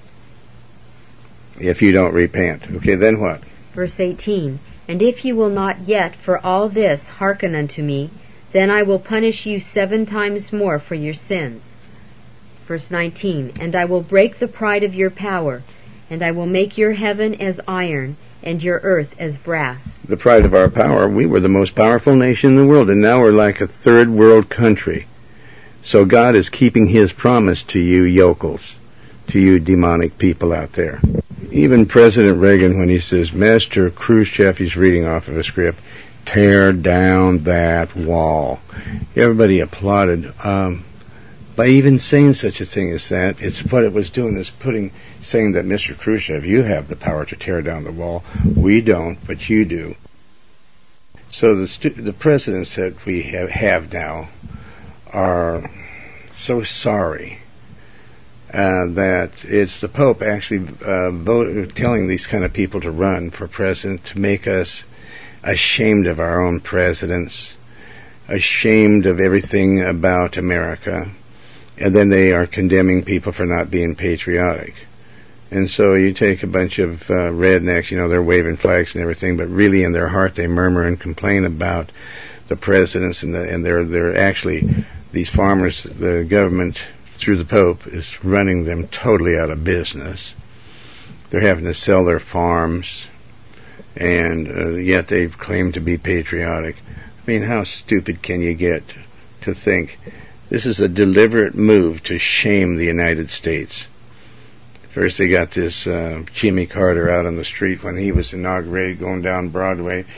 if you don't repent. Okay, then what? Verse eighteen. And if ye will not yet for all this hearken unto me, then I will punish you seven times more for your sins. Verse nineteen, and I will break the pride of your power, and I will make your heaven as iron, and your earth as brass. The pride of our power, we were the most powerful nation in the world, and now we're like a third world country. So God is keeping his promise to you yokels, to you demonic people out there. Even President Reagan, when he says, Master Khrushchev, he's reading off of a script, tear down that wall. Everybody applauded. Um, By even saying such a thing as that, it's what it was doing is putting, saying that Mister Khrushchev, you have the power to tear down the wall. We don't, but you do. So the stu- the presidents that we have, have now are so sorry uh, that it's the Pope actually uh, vote, telling these kind of people to run for president to make us ashamed of our own presidents, ashamed of everything about America. And then they are condemning people for not being patriotic. And so you take a bunch of uh, rednecks, you know, they're waving flags and everything, but really in their heart they murmur and complain about the presidents, and, the, and they're, they're actually, these farmers, the government, through the Pope, is running them totally out of business. They're having to sell their farms, and uh, yet they claim to be patriotic. I mean, how stupid can you get to think this is a deliberate move to shame the United States? First they got this uh, Jimmy Carter out on the street when he was inaugurated, going down Broadway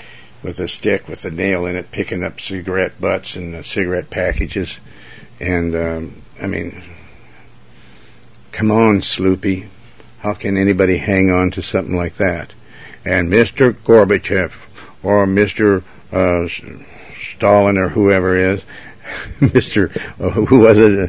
with a stick with a nail in it, picking up cigarette butts and uh, cigarette packages. And, um, I mean, come on, Sloopy. How can anybody hang on to something like that? And Mister Gorbachev, or Mister Uh, Stalin, or whoever is, Mister Uh, who was it?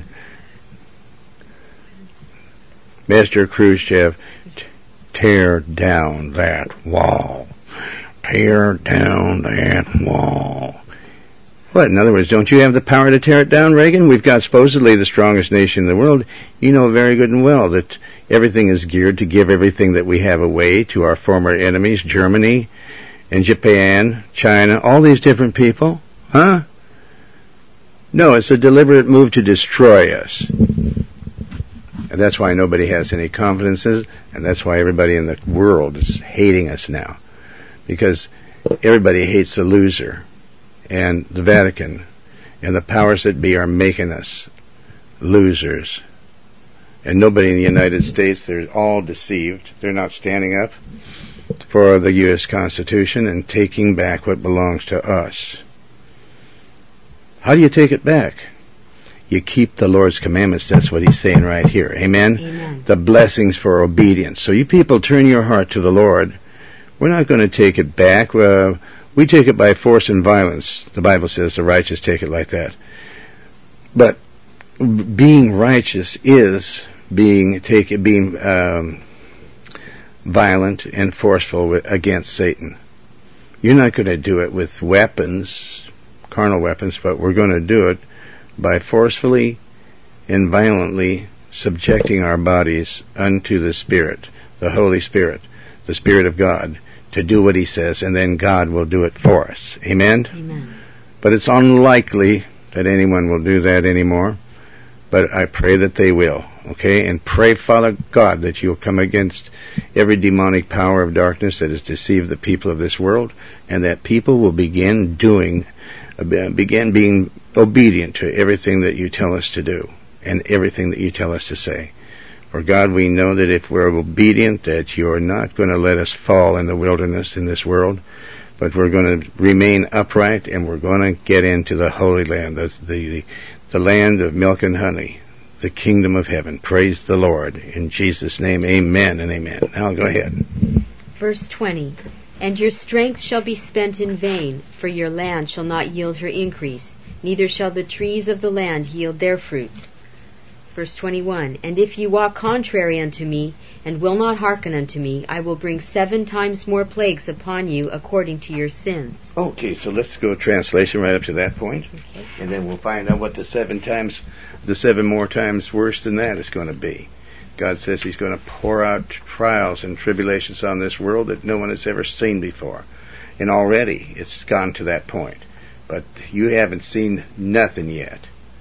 Mister Khrushchev, t- tear down that wall. Tear down that wall. What, in other words, don't you have the power to tear it down, Reagan? We've got supposedly the strongest nation in the world. You know very good and well that everything is geared to give everything that we have away to our former enemies, Germany and Japan, China, all these different people. Huh? No, it's a deliberate move to destroy us. And that's why nobody has any confidences, and that's why everybody in the world is hating us now. Because everybody hates the loser. And the Vatican and the powers that be are making us losers. And nobody in the United States, they're all deceived. They're not standing up for the U S Constitution and taking back what belongs to us. How do you take it back? You keep the Lord's commandments. That's what he's saying right here. Amen? Amen. The blessings for obedience. So you people turn your heart to the Lord. We're not going to take it back. Uh, we take it by force and violence. The Bible says the righteous take it like that. But being righteous is being take, being um, violent and forceful against Satan. You're not going to do it with weapons, carnal weapons, but we're going to do it by forcefully and violently subjecting our bodies unto the Spirit, the Holy Spirit, the Spirit of God, to do what he says, and then God will do it for us. Amen? Amen. But it's unlikely that anyone will do that anymore, but I pray that they will. Okay, and pray, Father God, that you'll come against every demonic power of darkness that has deceived the people of this world, and that people will begin doing, uh, begin being obedient to everything that you tell us to do, and everything that you tell us to say. For God, we know that if we're obedient, that you're not going to let us fall in the wilderness in this world, but we're going to remain upright, and we're going to get into the Holy Land, the, the, the land of milk and honey, the kingdom of heaven. Praise the Lord. In Jesus' name, amen and amen. Now go ahead. Verse twenty. And your strength shall be spent in vain, for your land shall not yield her increase, neither shall the trees of the land yield their fruits. Verse twenty-one. And if ye walk contrary unto me, and will not hearken unto me, I will bring seven times more plagues upon you according to your sins. Okay, so let's go translation right up to that point, Okay. and then we'll find out what the seven times, the seven more times worse than that is going to be. God says he's going to pour out trials and tribulations on this world that no one has ever seen before. And already it's gone to that point. But you haven't seen nothing yet.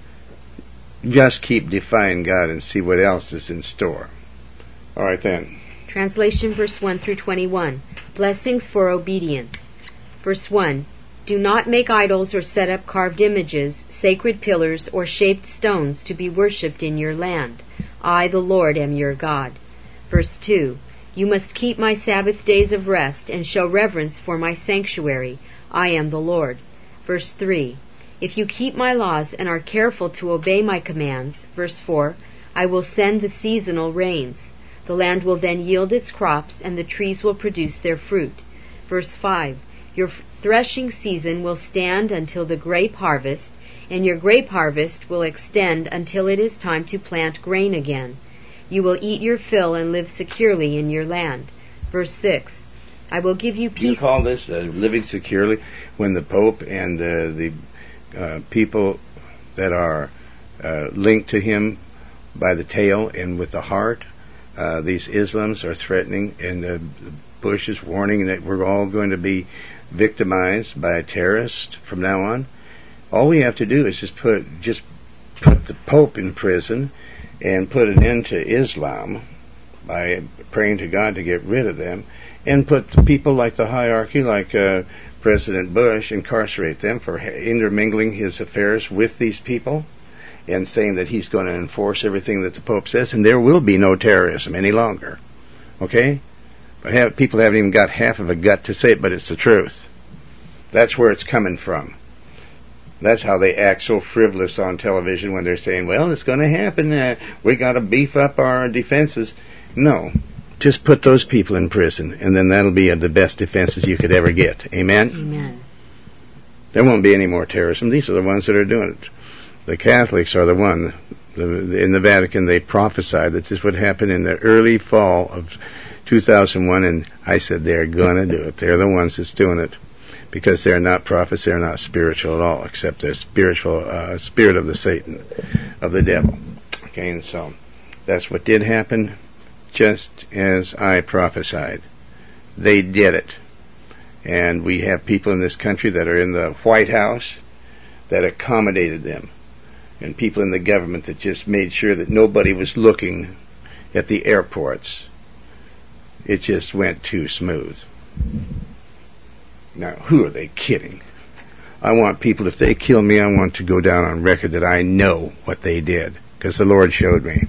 Just keep defying God and see what else is in store. All right then. Translation verse one through twenty-one. Blessings for obedience. Verse one. Do not make idols or set up carved images, sacred pillars, or shaped stones to be worshipped in your land. I, the Lord, am your God. Verse two. You must keep my Sabbath days of rest and show reverence for my sanctuary. I am the Lord. Verse three. If you keep my laws and are careful to obey my commands, verse four, I will send the seasonal rains. The land will then yield its crops, and the trees will produce their fruit. Verse five, your threshing season will stand until the grape harvest, and your grape harvest will extend until it is time to plant grain again. You will eat your fill and live securely in your land. Verse six, I will give you peace. You call this uh, living securely when the Pope and uh, the uh, people that are uh, linked to him by the tail and with the heart, uh, these Islams are threatening, and uh, Bush is warning that we're all going to be victimized by a terrorist from now on. All we have to do is just put just put the Pope in prison and put an end to Islam by praying to God to get rid of them, and put the people like the hierarchy, like uh, President Bush, incarcerate them for intermingling his affairs with these people and saying that he's going to enforce everything that the Pope says, and there will be no terrorism any longer. Okay? But have, people haven't even got half of a gut to say it, but it's the truth. That's where it's coming from. That's how they act so frivolous on television when they're saying, well, it's going to happen. Uh, we got to beef up our defenses. No. Just put those people in prison, and then that'll be uh, the best defenses you could ever get. Amen? Amen. There won't be any more terrorism. These are the ones that are doing it. The Catholics are the one. The, in the Vatican, they prophesied that this would happen in the early fall of two thousand one, and I said they're going to do it. They're the ones that's doing it. Because they're not prophets, they're not spiritual at all, except they're spiritual, uh, spirit of the Satan, of the devil. Okay, and so that's what did happen, just as I prophesied. They did it. And we have people in this country that are in the White House that accommodated them. And people in the government that just made sure that nobody was looking at the airports. It just went too smooth. Now, who are they kidding? I want people, if they kill me, I want to go down on record that I know what they did, because the Lord showed me.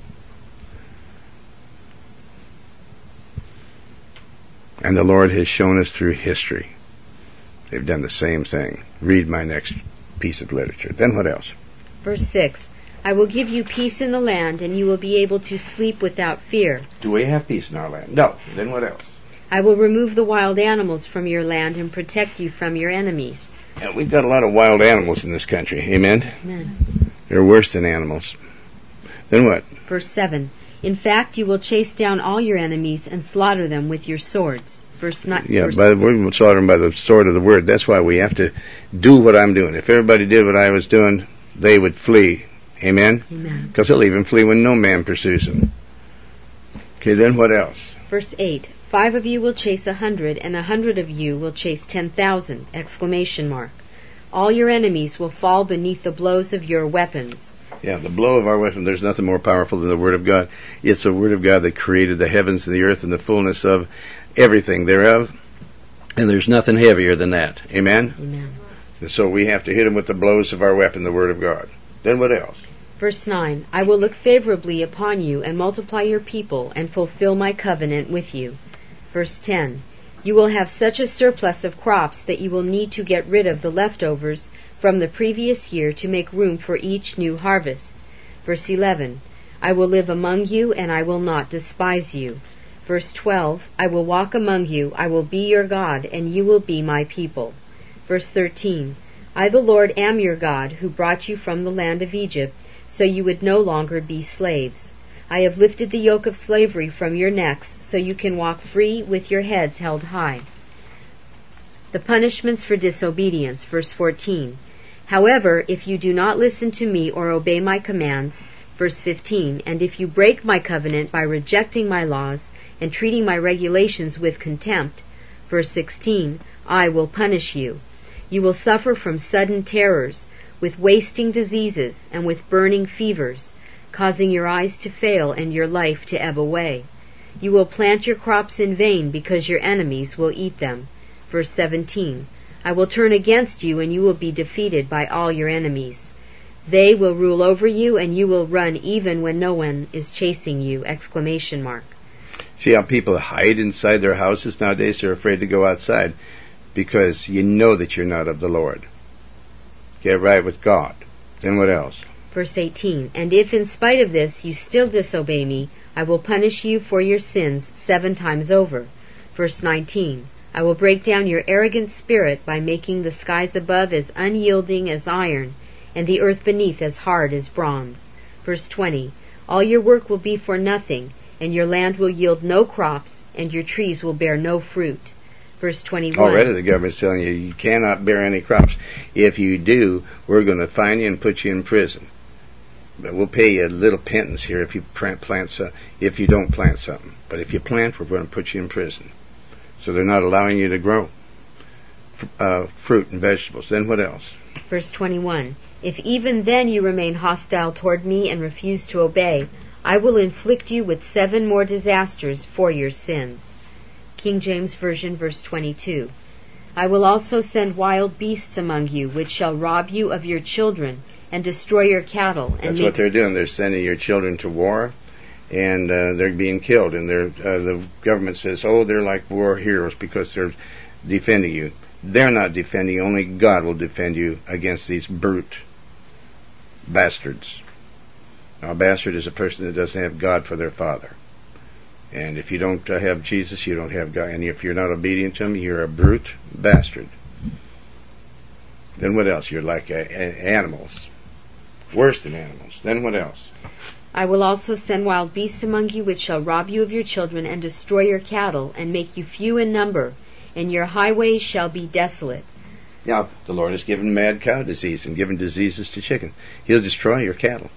And the Lord has shown us through history. They've done the same thing. Read my next piece of literature. Then what else? Verse six. I will give you peace in the land, and you will be able to sleep without fear. Do we have peace in our land? No. Then what else? I will remove the wild animals from your land and protect you from your enemies. Yeah, we've got a lot of wild animals in this country. Amen? Amen. They're worse than animals. Then what? Verse seven. In fact, you will chase down all your enemies and slaughter them with your swords. Verse nine. Yeah, by the word, we'll slaughter them by the sword of the word. That's why we have to do what I'm doing. If everybody did what I was doing, they would flee. Amen? Amen. Because they'll even flee when no man pursues them. Okay, then what else? Verse eight. Five of you will chase a hundred, and a hundred of you will chase ten thousand! Exclamation mark. All your enemies will fall beneath the blows of your weapons. Yeah, the blow of our weapon, there's nothing more powerful than the Word of God. It's the Word of God that created the heavens and the earth and the fullness of everything thereof. And there's nothing heavier than that. Amen? Amen. And so we have to hit them with the blows of our weapon, the Word of God. Then what else? Verse nine. I will look favorably upon you and multiply your people and fulfill my covenant with you. Verse ten. You will have such a surplus of crops that you will need to get rid of the leftovers from the previous year to make room for each new harvest. Verse eleven. I will live among you, and I will not despise you. Verse twelve. I will walk among you, I will be your God, and you will be my people. Verse thirteen. I, the Lord, am your God, who brought you from the land of Egypt, so you would no longer be slaves. I have lifted the yoke of slavery from your necks, so you can walk free with your heads held high. The punishments for disobedience, verse fourteen. However, if you do not listen to me or obey my commands, verse fifteen, and if you break my covenant by rejecting my laws and treating my regulations with contempt, verse sixteen, I will punish you. You will suffer from sudden terrors, with wasting diseases and with burning fevers, causing your eyes to fail and your life to ebb away. You will plant your crops in vain because your enemies will eat them. Verse seventeen. I will turn against you and you will be defeated by all your enemies. They will rule over you and you will run even when no one is chasing you! Exclamation mark. See how people hide inside their houses nowadays? They're afraid to go outside because you know that you're not of the Lord. Get right with God. Then what else? Verse eighteen. And if in spite of this you still disobey me, I will punish you for your sins seven times over. Verse nineteen. I will break down your arrogant spirit by making the skies above as unyielding as iron, and the earth beneath as hard as bronze. Verse twenty. All your work will be for nothing, and your land will yield no crops, and your trees will bear no fruit. Verse twenty-one. Already the government's telling you you cannot bear any crops. If you do, we're going to fine you and put you in prison. But we'll pay you a little pittance here if you plant some, if you don't plant something. But if you plant, we're going to put you in prison. So they're not allowing you to grow uh, fruit and vegetables. Then what else? Verse twenty-one. If even then you remain hostile toward me and refuse to obey, I will inflict you with seven more disasters for your sins. King James Version, verse twenty-two. I will also send wild beasts among you, which shall rob you of your children, and destroy your cattle. And That's make... what they're doing. They're sending your children to war, and uh, they're being killed. And they're, uh, the government says, oh, they're like war heroes because they're defending you. They're not defending. Only God will defend you against these brute bastards. Now, a bastard is a person that doesn't have God for their father. And if you don't uh, have Jesus, you don't have God. And if you're not obedient to him, you're a brute bastard. Then what else? You're like uh, animals. Worse than animals. Then what else? I will also send wild beasts among you, which shall rob you of your children, and destroy your cattle, and make you few in number, and your highways shall be desolate. Now, the Lord has given mad cow disease and given diseases to chicken. He'll destroy your cattle.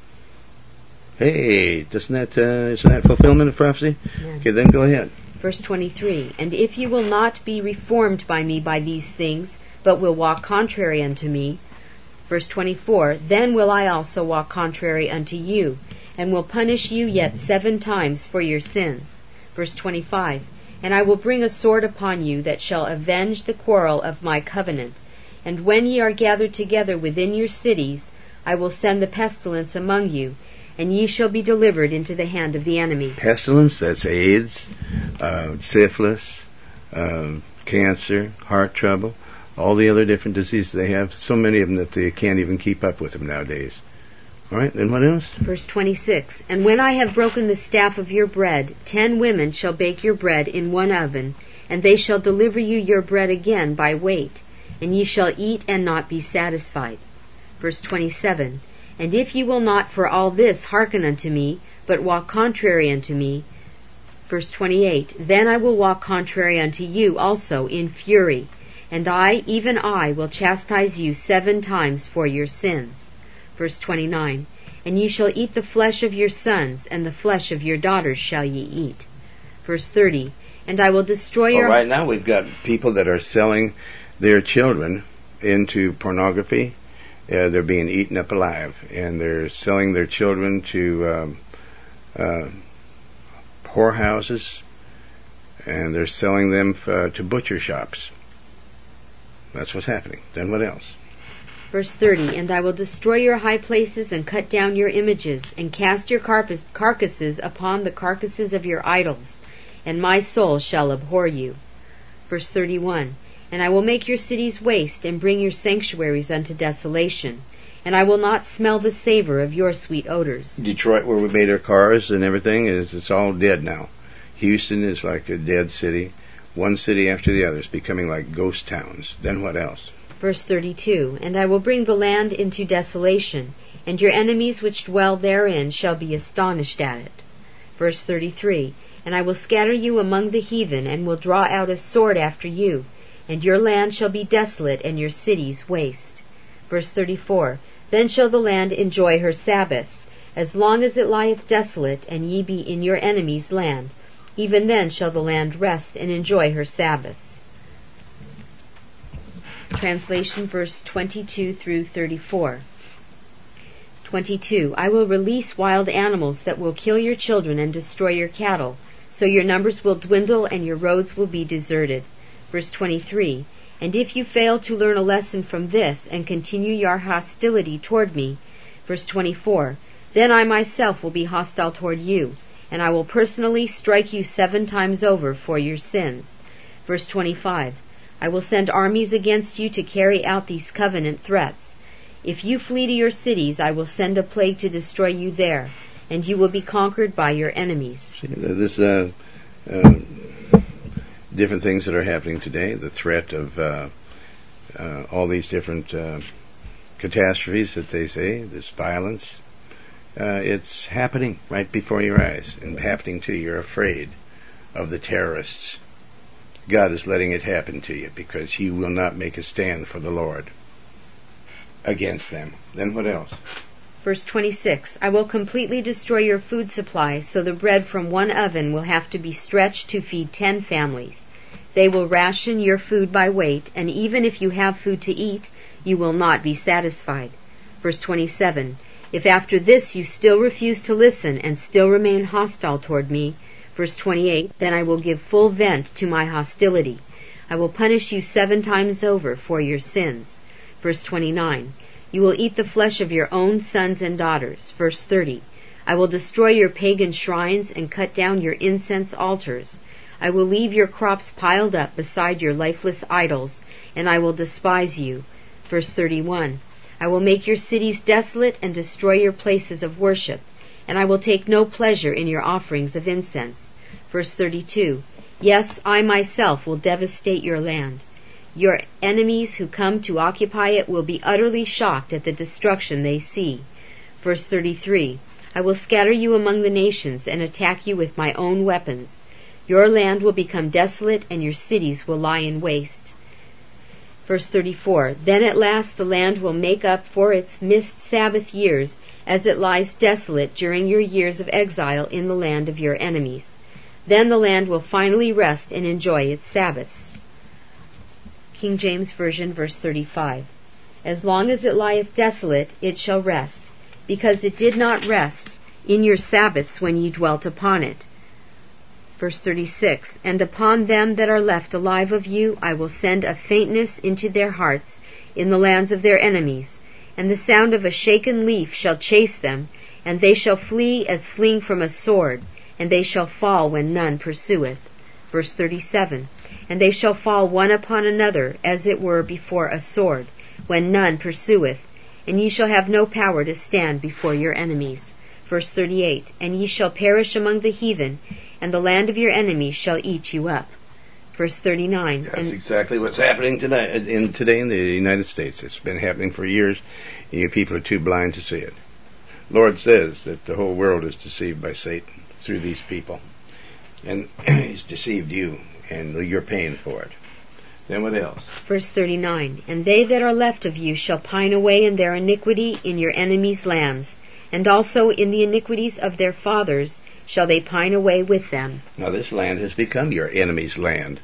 Hey, doesn't that, uh, isn't that fulfillment of prophecy? Yeah. Okay, then go ahead. Verse twenty-three, And if you will not be reformed by me by these things, but will walk contrary unto me, verse twenty-four, Then will I also walk contrary unto you, and will punish you yet seven times for your sins. Verse twenty-five, And I will bring a sword upon you that shall avenge the quarrel of my covenant. And when ye are gathered together within your cities, I will send the pestilence among you, and ye shall be delivered into the hand of the enemy. Pestilence, that's AIDS, uh, syphilis, uh, cancer, heart trouble, all the other different diseases they have. So many of them that they can't even keep up with them nowadays. All right, then what else? Verse twenty-six, And when I have broken the staff of your bread, ten women shall bake your bread in one oven, and they shall deliver you your bread again by weight, and ye shall eat and not be satisfied. Verse twenty-seven, And if ye will not for all this hearken unto me, but walk contrary unto me, verse twenty-eight, Then I will walk contrary unto you also in fury, and I, even I, will chastise you seven times for your sins. Verse twenty-nine, And ye shall eat the flesh of your sons, and the flesh of your daughters shall ye eat. Verse thirty, And I will destroy your... Well, right now we've got people that are selling their children into pornography. Uh, they're being eaten up alive, and they're selling their children to um, uh, whorehouses, and they're selling them uh, to butcher shops. That's what's happening. Then what else? Verse thirty, And I will destroy your high places, and cut down your images, and cast your carp- carcasses upon the carcasses of your idols, and my soul shall abhor you. Verse thirty-one, And I will make your cities waste, and bring your sanctuaries unto desolation, and I will not smell the savor of your sweet odors. Detroit, where we made our cars and everything, is it's all dead now. Houston is like a dead city. One city after the other is becoming like ghost towns. Then what else? Verse thirty-two, And I will bring the land into desolation, and your enemies which dwell therein shall be astonished at it. Verse thirty-three, And I will scatter you among the heathen, and will draw out a sword after you, and your land shall be desolate, and your cities waste. Verse thirty-four, Then shall the land enjoy her Sabbaths, as long as it lieth desolate, and ye be in your enemy's land. Even then shall the land rest and enjoy her Sabbaths. Translation, verse twenty-two through thirty-four. twenty-two, I will release wild animals that will kill your children and destroy your cattle, so your numbers will dwindle and your roads will be deserted. Verse twenty-three, And if you fail to learn a lesson from this and continue your hostility toward me, verse twenty-four, Then I myself will be hostile toward you, and I will personally strike you seven times over for your sins. Verse twenty-five, I will send armies against you to carry out these covenant threats. If you flee to your cities, I will send a plague to destroy you there, and you will be conquered by your enemies. This uh, uh, different things that are happening today, the threat of uh, uh, all these different uh, catastrophes that they say, this violence, uh, it's happening right before your eyes and happening to you. You're afraid of the terrorists. God is letting it happen to you because He will not make a stand for the Lord against them. Then what else? Verse twenty-six, I will completely destroy your food supply, so the bread from one oven will have to be stretched to feed ten families. They will ration your food by weight, and even if you have food to eat, you will not be satisfied. Verse twenty-seven, If after this you still refuse to listen and still remain hostile toward me, verse twenty-eight, Then I will give full vent to my hostility. I will punish you seven times over for your sins. Verse twenty-nine, You will eat the flesh of your own sons and daughters. Verse thirty, I will destroy your pagan shrines and cut down your incense altars. I will leave your crops piled up beside your lifeless idols, and I will despise you. Verse thirty-one. I will make your cities desolate and destroy your places of worship, and I will take no pleasure in your offerings of incense. Verse thirty-two. Yes, I myself will devastate your land. Your enemies who come to occupy it will be utterly shocked at the destruction they see. Verse thirty-three. I will scatter you among the nations and attack you with my own weapons. Your land will become desolate and your cities will lie in waste. Verse thirty-four. Then at last the land will make up for its missed Sabbath years as it lies desolate during your years of exile in the land of your enemies. Then the land will finally rest and enjoy its Sabbaths. King James Version, verse thirty-five. As long as it lieth desolate, it shall rest, because it did not rest in your Sabbaths when ye dwelt upon it. Verse thirty-six. And upon them that are left alive of you I will send a faintness into their hearts in the lands of their enemies, and the sound of a shaken leaf shall chase them, and they shall flee as fleeing from a sword, and they shall fall when none pursueth. Verse thirty-seven. And they shall fall one upon another, as it were before a sword, when none pursueth, and ye shall have no power to stand before your enemies. Verse thirty-eight. And ye shall perish among the heathen, and the land of your enemies shall eat you up. Verse thirty-nine. That's and exactly what's happening today in, today in the United States. It's been happening for years, and you people are too blind to see it. Lord says that the whole world is deceived by Satan through these people. And he's deceived you, and you're paying for it. Then what else? Verse thirty-nine. And they that are left of you shall pine away in their iniquity in your enemies' lands, and also in the iniquities of their fathers shall they pine away with them. Now this land has become your enemy's land.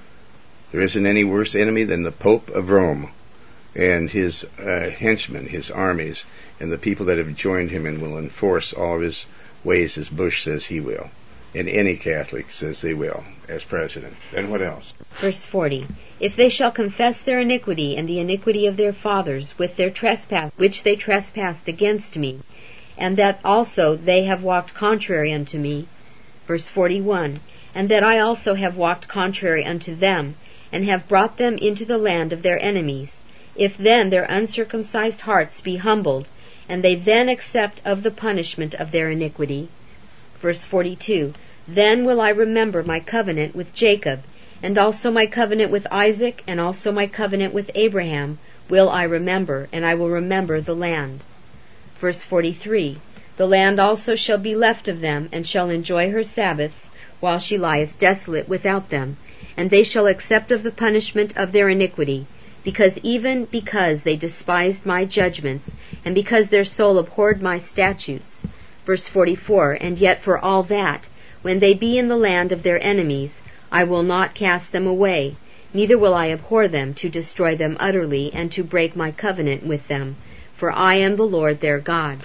There isn't any worse enemy than the Pope of Rome and his uh, henchmen, his armies, and the people that have joined him and will enforce all of his ways as Bush says he will, and any Catholic says they will, as president. Then what else? Verse forty. If they shall confess their iniquity and the iniquity of their fathers with their trespass which they trespassed against me, and that also they have walked contrary unto me. Verse forty-one. And that I also have walked contrary unto them, and have brought them into the land of their enemies. If then their uncircumcised hearts be humbled, and they then accept of the punishment of their iniquity. Verse forty-two. Then will I remember my covenant with Jacob, and also my covenant with Isaac, and also my covenant with Abraham will I remember, and I will remember the land. Verse forty-three. The land also shall be left of them, and shall enjoy her Sabbaths, while she lieth desolate without them, and they shall accept of the punishment of their iniquity, because even because they despised my judgments, and because their soul abhorred my statutes. Verse forty-four. And yet for all that, when they be in the land of their enemies, I will not cast them away, neither will I abhor them to destroy them utterly, and to break my covenant with them. For I am the Lord their God.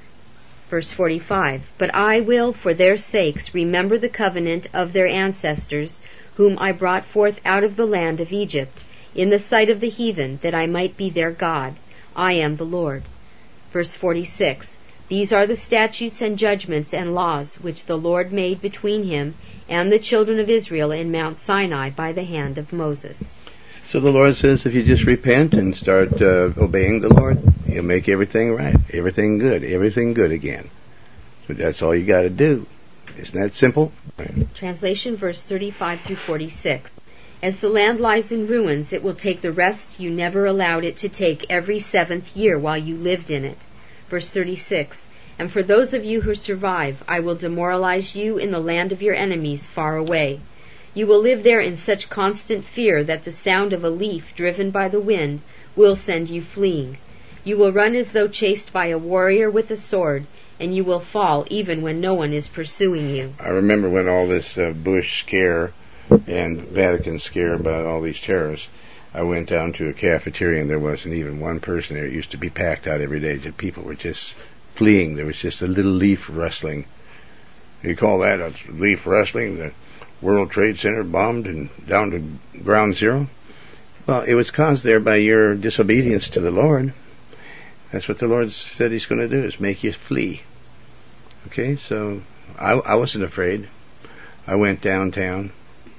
Verse forty-five. But I will for their sakes remember the covenant of their ancestors, whom I brought forth out of the land of Egypt, in the sight of the heathen, that I might be their God. I am the Lord. Verse forty-six. These are the statutes and judgments and laws which the Lord made between him and the children of Israel in Mount Sinai by the hand of Moses. So the Lord says if you just repent and start uh, obeying the Lord, He'll make everything right, everything good, everything good again. So that's all you got to do. Isn't that simple? Translation verse thirty-five through forty-six. As the land lies in ruins, it will take the rest you never allowed it to take every seventh year while you lived in it. Verse thirty-six. And for those of you who survive, I will demoralize you in the land of your enemies far away. You will live there in such constant fear that the sound of a leaf driven by the wind will send you fleeing. You will run as though chased by a warrior with a sword, and you will fall even when no one is pursuing you. I remember when all this uh, Bush scare and Vatican scare about all these terrorists, I went down to a cafeteria and there wasn't even one person there. It used to be packed out every day. People were just fleeing. There was just a little leaf rustling. You call that a leaf rustling? The World Trade Center bombed and down to ground zero? Well, it was caused there by your disobedience to the Lord. That's what the Lord said He's going to do, is make you flee. Okay, so I, I wasn't afraid. I went downtown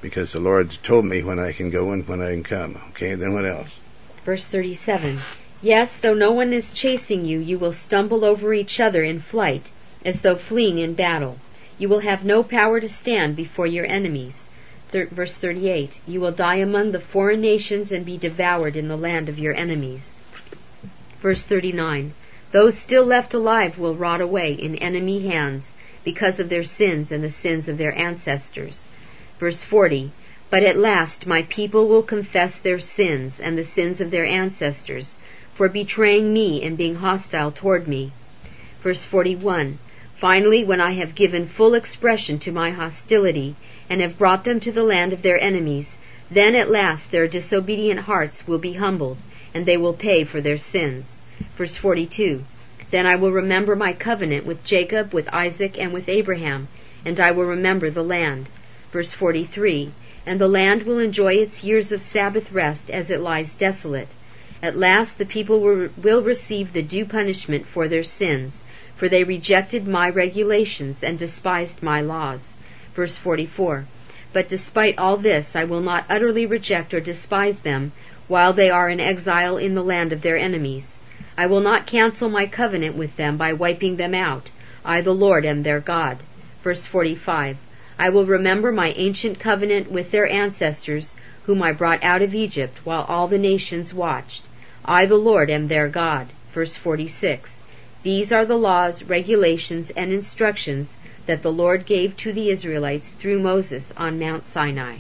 because the Lord told me when I can go and when I can come. Okay, then what else? Verse thirty-seven. Yes, though no one is chasing you, you will stumble over each other in flight, as though fleeing in battle. You will have no power to stand before your enemies. Thir- verse thirty-eight. You will die among the foreign nations and be devoured in the land of your enemies. Verse thirty-nine. Those still left alive will rot away in enemy hands because of their sins and the sins of their ancestors. Verse forty. But at last my people will confess their sins and the sins of their ancestors for betraying me and being hostile toward me. Verse forty-one. Finally, when I have given full expression to my hostility and have brought them to the land of their enemies, then at last their disobedient hearts will be humbled, and they will pay for their sins. Verse forty-two. Then I will remember my covenant with Jacob, with Isaac, and with Abraham, and I will remember the land. Verse forty-three. And the land will enjoy its years of Sabbath rest as it lies desolate. At last the people will, will receive the due punishment for their sins, for they rejected my regulations and despised my laws. Verse forty-four. But despite all this, I will not utterly reject or despise them while they are in exile in the land of their enemies. I will not cancel my covenant with them by wiping them out. I, the Lord, am their God. Verse forty-five. I will remember my ancient covenant with their ancestors, whom I brought out of Egypt while all the nations watched. I, the Lord, am their God. Verse forty-six. These are the laws, regulations, and instructions that the Lord gave to the Israelites through Moses on Mount Sinai.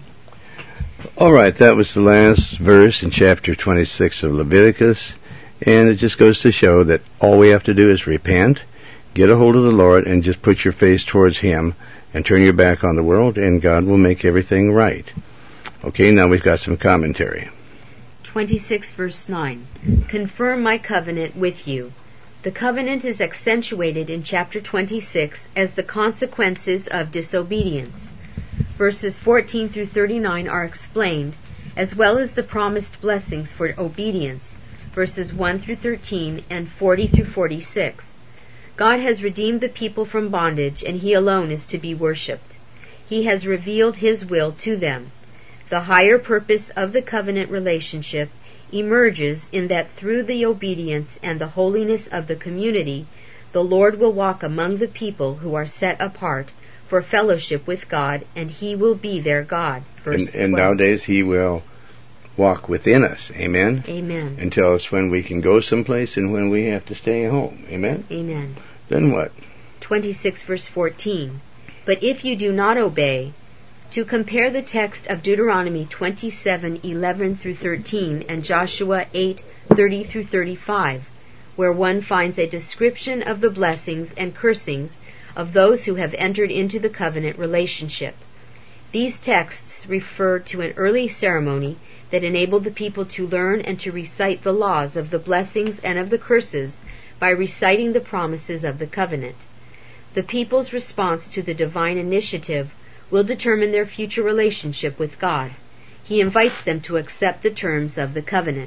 All right, that was the last verse in chapter twenty-six of Leviticus, and it just goes to show that all we have to do is repent, get a hold of the Lord, and just put your face towards Him, and turn your back on the world, and God will make everything right. Okay, now we've got some commentary. twenty-six verse nine. Confirm my covenant with you. The covenant is accentuated in chapter twenty-six as the consequences of disobedience. Verses fourteen through thirty-nine are explained, as well as the promised blessings for obedience, verses one through thirteen and forty through forty-six. God has redeemed the people from bondage, and He alone is to be worshipped. He has revealed His will to them. The higher purpose of the covenant relationship emerges in that through the obedience and the holiness of the community, the Lord will walk among the people who are set apart for fellowship with God, and He will be their God. Verse and, and nowadays He will walk within us. Amen? Amen. And tell us when we can go someplace and when we have to stay home. Amen? Amen. Then what? twenty-six verse fourteen. But if you do not obey, to compare the text of Deuteronomy twenty-seven eleven through thirteen and Joshua eight thirty through thirty-five, where one finds a description of the blessings and cursings of those who have entered into the covenant relationship. These texts refer to an early ceremony that enabled the people to learn and to recite the laws of the blessings and of the curses by reciting the promises of the covenant. The people's response to the divine initiative will determine their future relationship with God. He invites them to accept the terms of the covenant.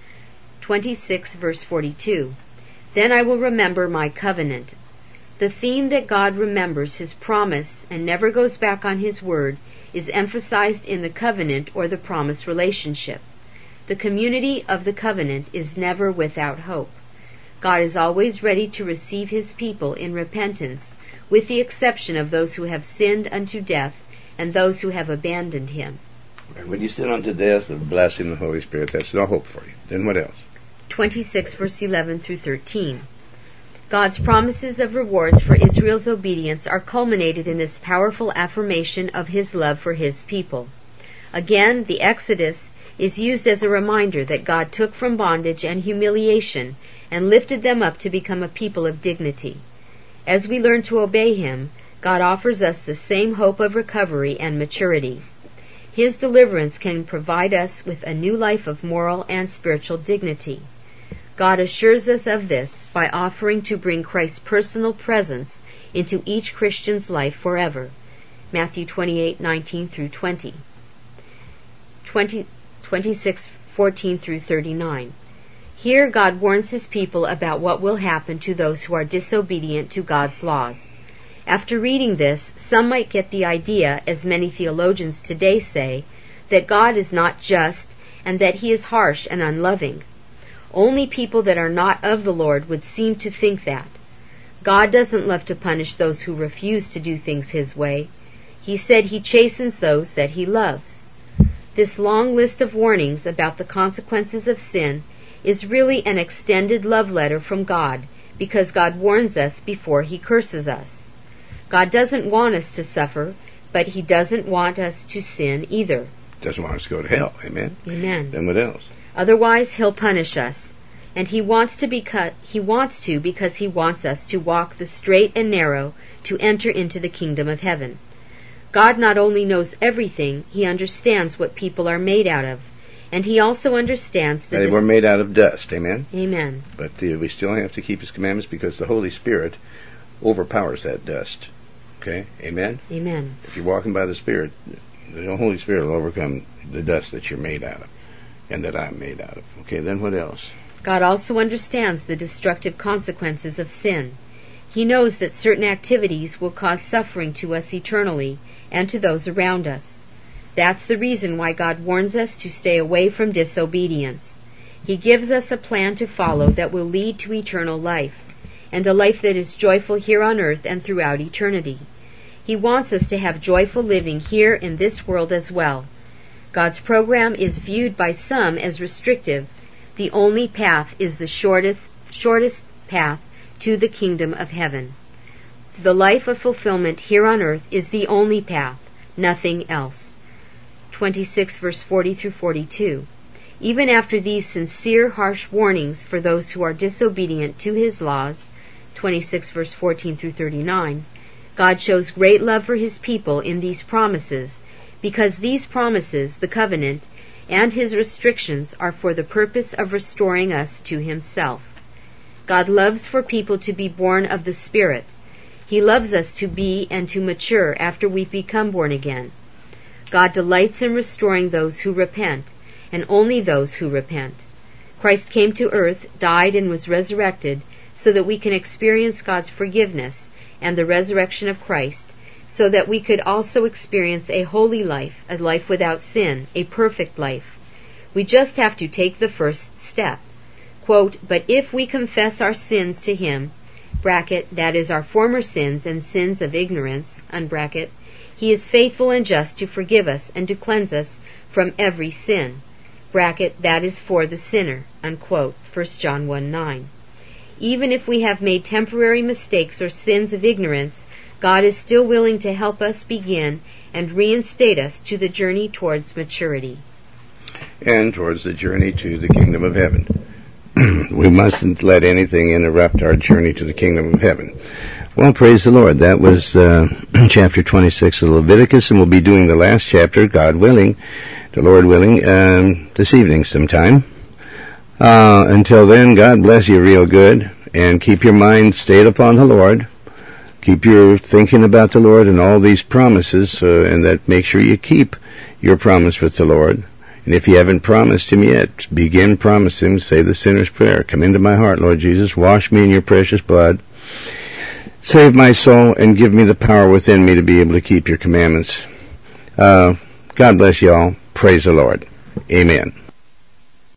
twenty-six verse forty-two. Then I will remember my covenant. The theme that God remembers His promise and never goes back on His word is emphasized in the covenant or the promise relationship. The community of the covenant is never without hope. God is always ready to receive His people in repentance, with the exception of those who have sinned unto death and those who have abandoned Him. When you sin unto death and blaspheme the Holy Spirit, that's no hope for you. Then what else? twenty-six verse eleven through thirteen. God's promises of rewards for Israel's obedience are culminated in this powerful affirmation of His love for His people. Again, the Exodus is used as a reminder that God took from bondage and humiliation and lifted them up to become a people of dignity. As we learn to obey Him, God offers us the same hope of recovery and maturity. His deliverance can provide us with a new life of moral and spiritual dignity. God assures us of this by offering to bring Christ's personal presence into each Christian's life forever. Matthew twenty-eight nineteen through twenty. twenty, twenty-six fourteen through thirty-nine. Here God warns His people about what will happen to those who are disobedient to God's laws. After reading this, some might get the idea, as many theologians today say, that God is not just and that he is harsh and unloving. Only people that are not of the Lord would seem to think that. God doesn't love to punish those who refuse to do things his way. He said he chastens those that he loves. This long list of warnings about the consequences of sin is really an extended love letter from God, because God warns us before he curses us. God doesn't want us to suffer, but he doesn't want us to sin either. Doesn't want us to go to hell. Amen? Amen. Then what else? Otherwise, he'll punish us. And he wants to beca- he wants to because he wants us to walk the straight and narrow to enter into the kingdom of heaven. God not only knows everything, he understands what people are made out of. And he also understands that They dis- were made out of dust. Amen? Amen. But uh, we still have to keep his commandments because the Holy Spirit overpowers that dust. Okay? Amen? Amen. If you're walking by the Spirit, the Holy Spirit will overcome the dust that you're made out of and that I'm made out of. Okay, then what else? God also understands the destructive consequences of sin. He knows that certain activities will cause suffering to us eternally and to those around us. That's the reason why God warns us to stay away from disobedience. He gives us a plan to follow that will lead to eternal life, and a life that is joyful here on earth and throughout eternity. He wants us to have joyful living here in this world as well. God's program is viewed by some as restrictive. The only path is the shortest, shortest path to the kingdom of heaven. The life of fulfillment here on earth is the only path, nothing else. twenty-six verse forty through forty-two. Even after these sincere, harsh warnings for those who are disobedient to his laws, twenty-six verse fourteen through thirty-nine, God shows great love for his people in these promises, because these promises, the covenant, and his restrictions are for the purpose of restoring us to himself. God loves for people to be born of the Spirit. He loves us to be and to mature after we've become born again. God delights in restoring those who repent, and only those who repent. Christ came to earth, died, and was resurrected so that we can experience God's forgiveness and the resurrection of Christ, so that we could also experience a holy life, a life without sin, a perfect life. We just have to take the first step. Quote, but if we confess our sins to him, bracket, that is our former sins and sins of ignorance, unbracket, he is faithful and just to forgive us and to cleanse us from every sin, bracket, that is for the sinner, unquote, First John one nine. Even if we have made temporary mistakes or sins of ignorance, God is still willing to help us begin and reinstate us to the journey towards maturity. And towards the journey to the kingdom of heaven. We mustn't let anything interrupt our journey to the kingdom of heaven. Well, praise the Lord. That was uh, chapter twenty-six of Leviticus, and we'll be doing the last chapter, God willing, the Lord willing, um, this evening sometime. Uh, until then, God bless you real good, and keep your mind stayed upon the Lord. Keep your thinking about the Lord and all these promises, uh, and that make sure you keep your promise with the Lord. And if you haven't promised him yet, begin promising him. Say the sinner's prayer. Come into my heart, Lord Jesus. Wash me in your precious blood. Save my soul and give me the power within me to be able to keep your commandments. Uh, God bless you all. Praise the Lord. Amen.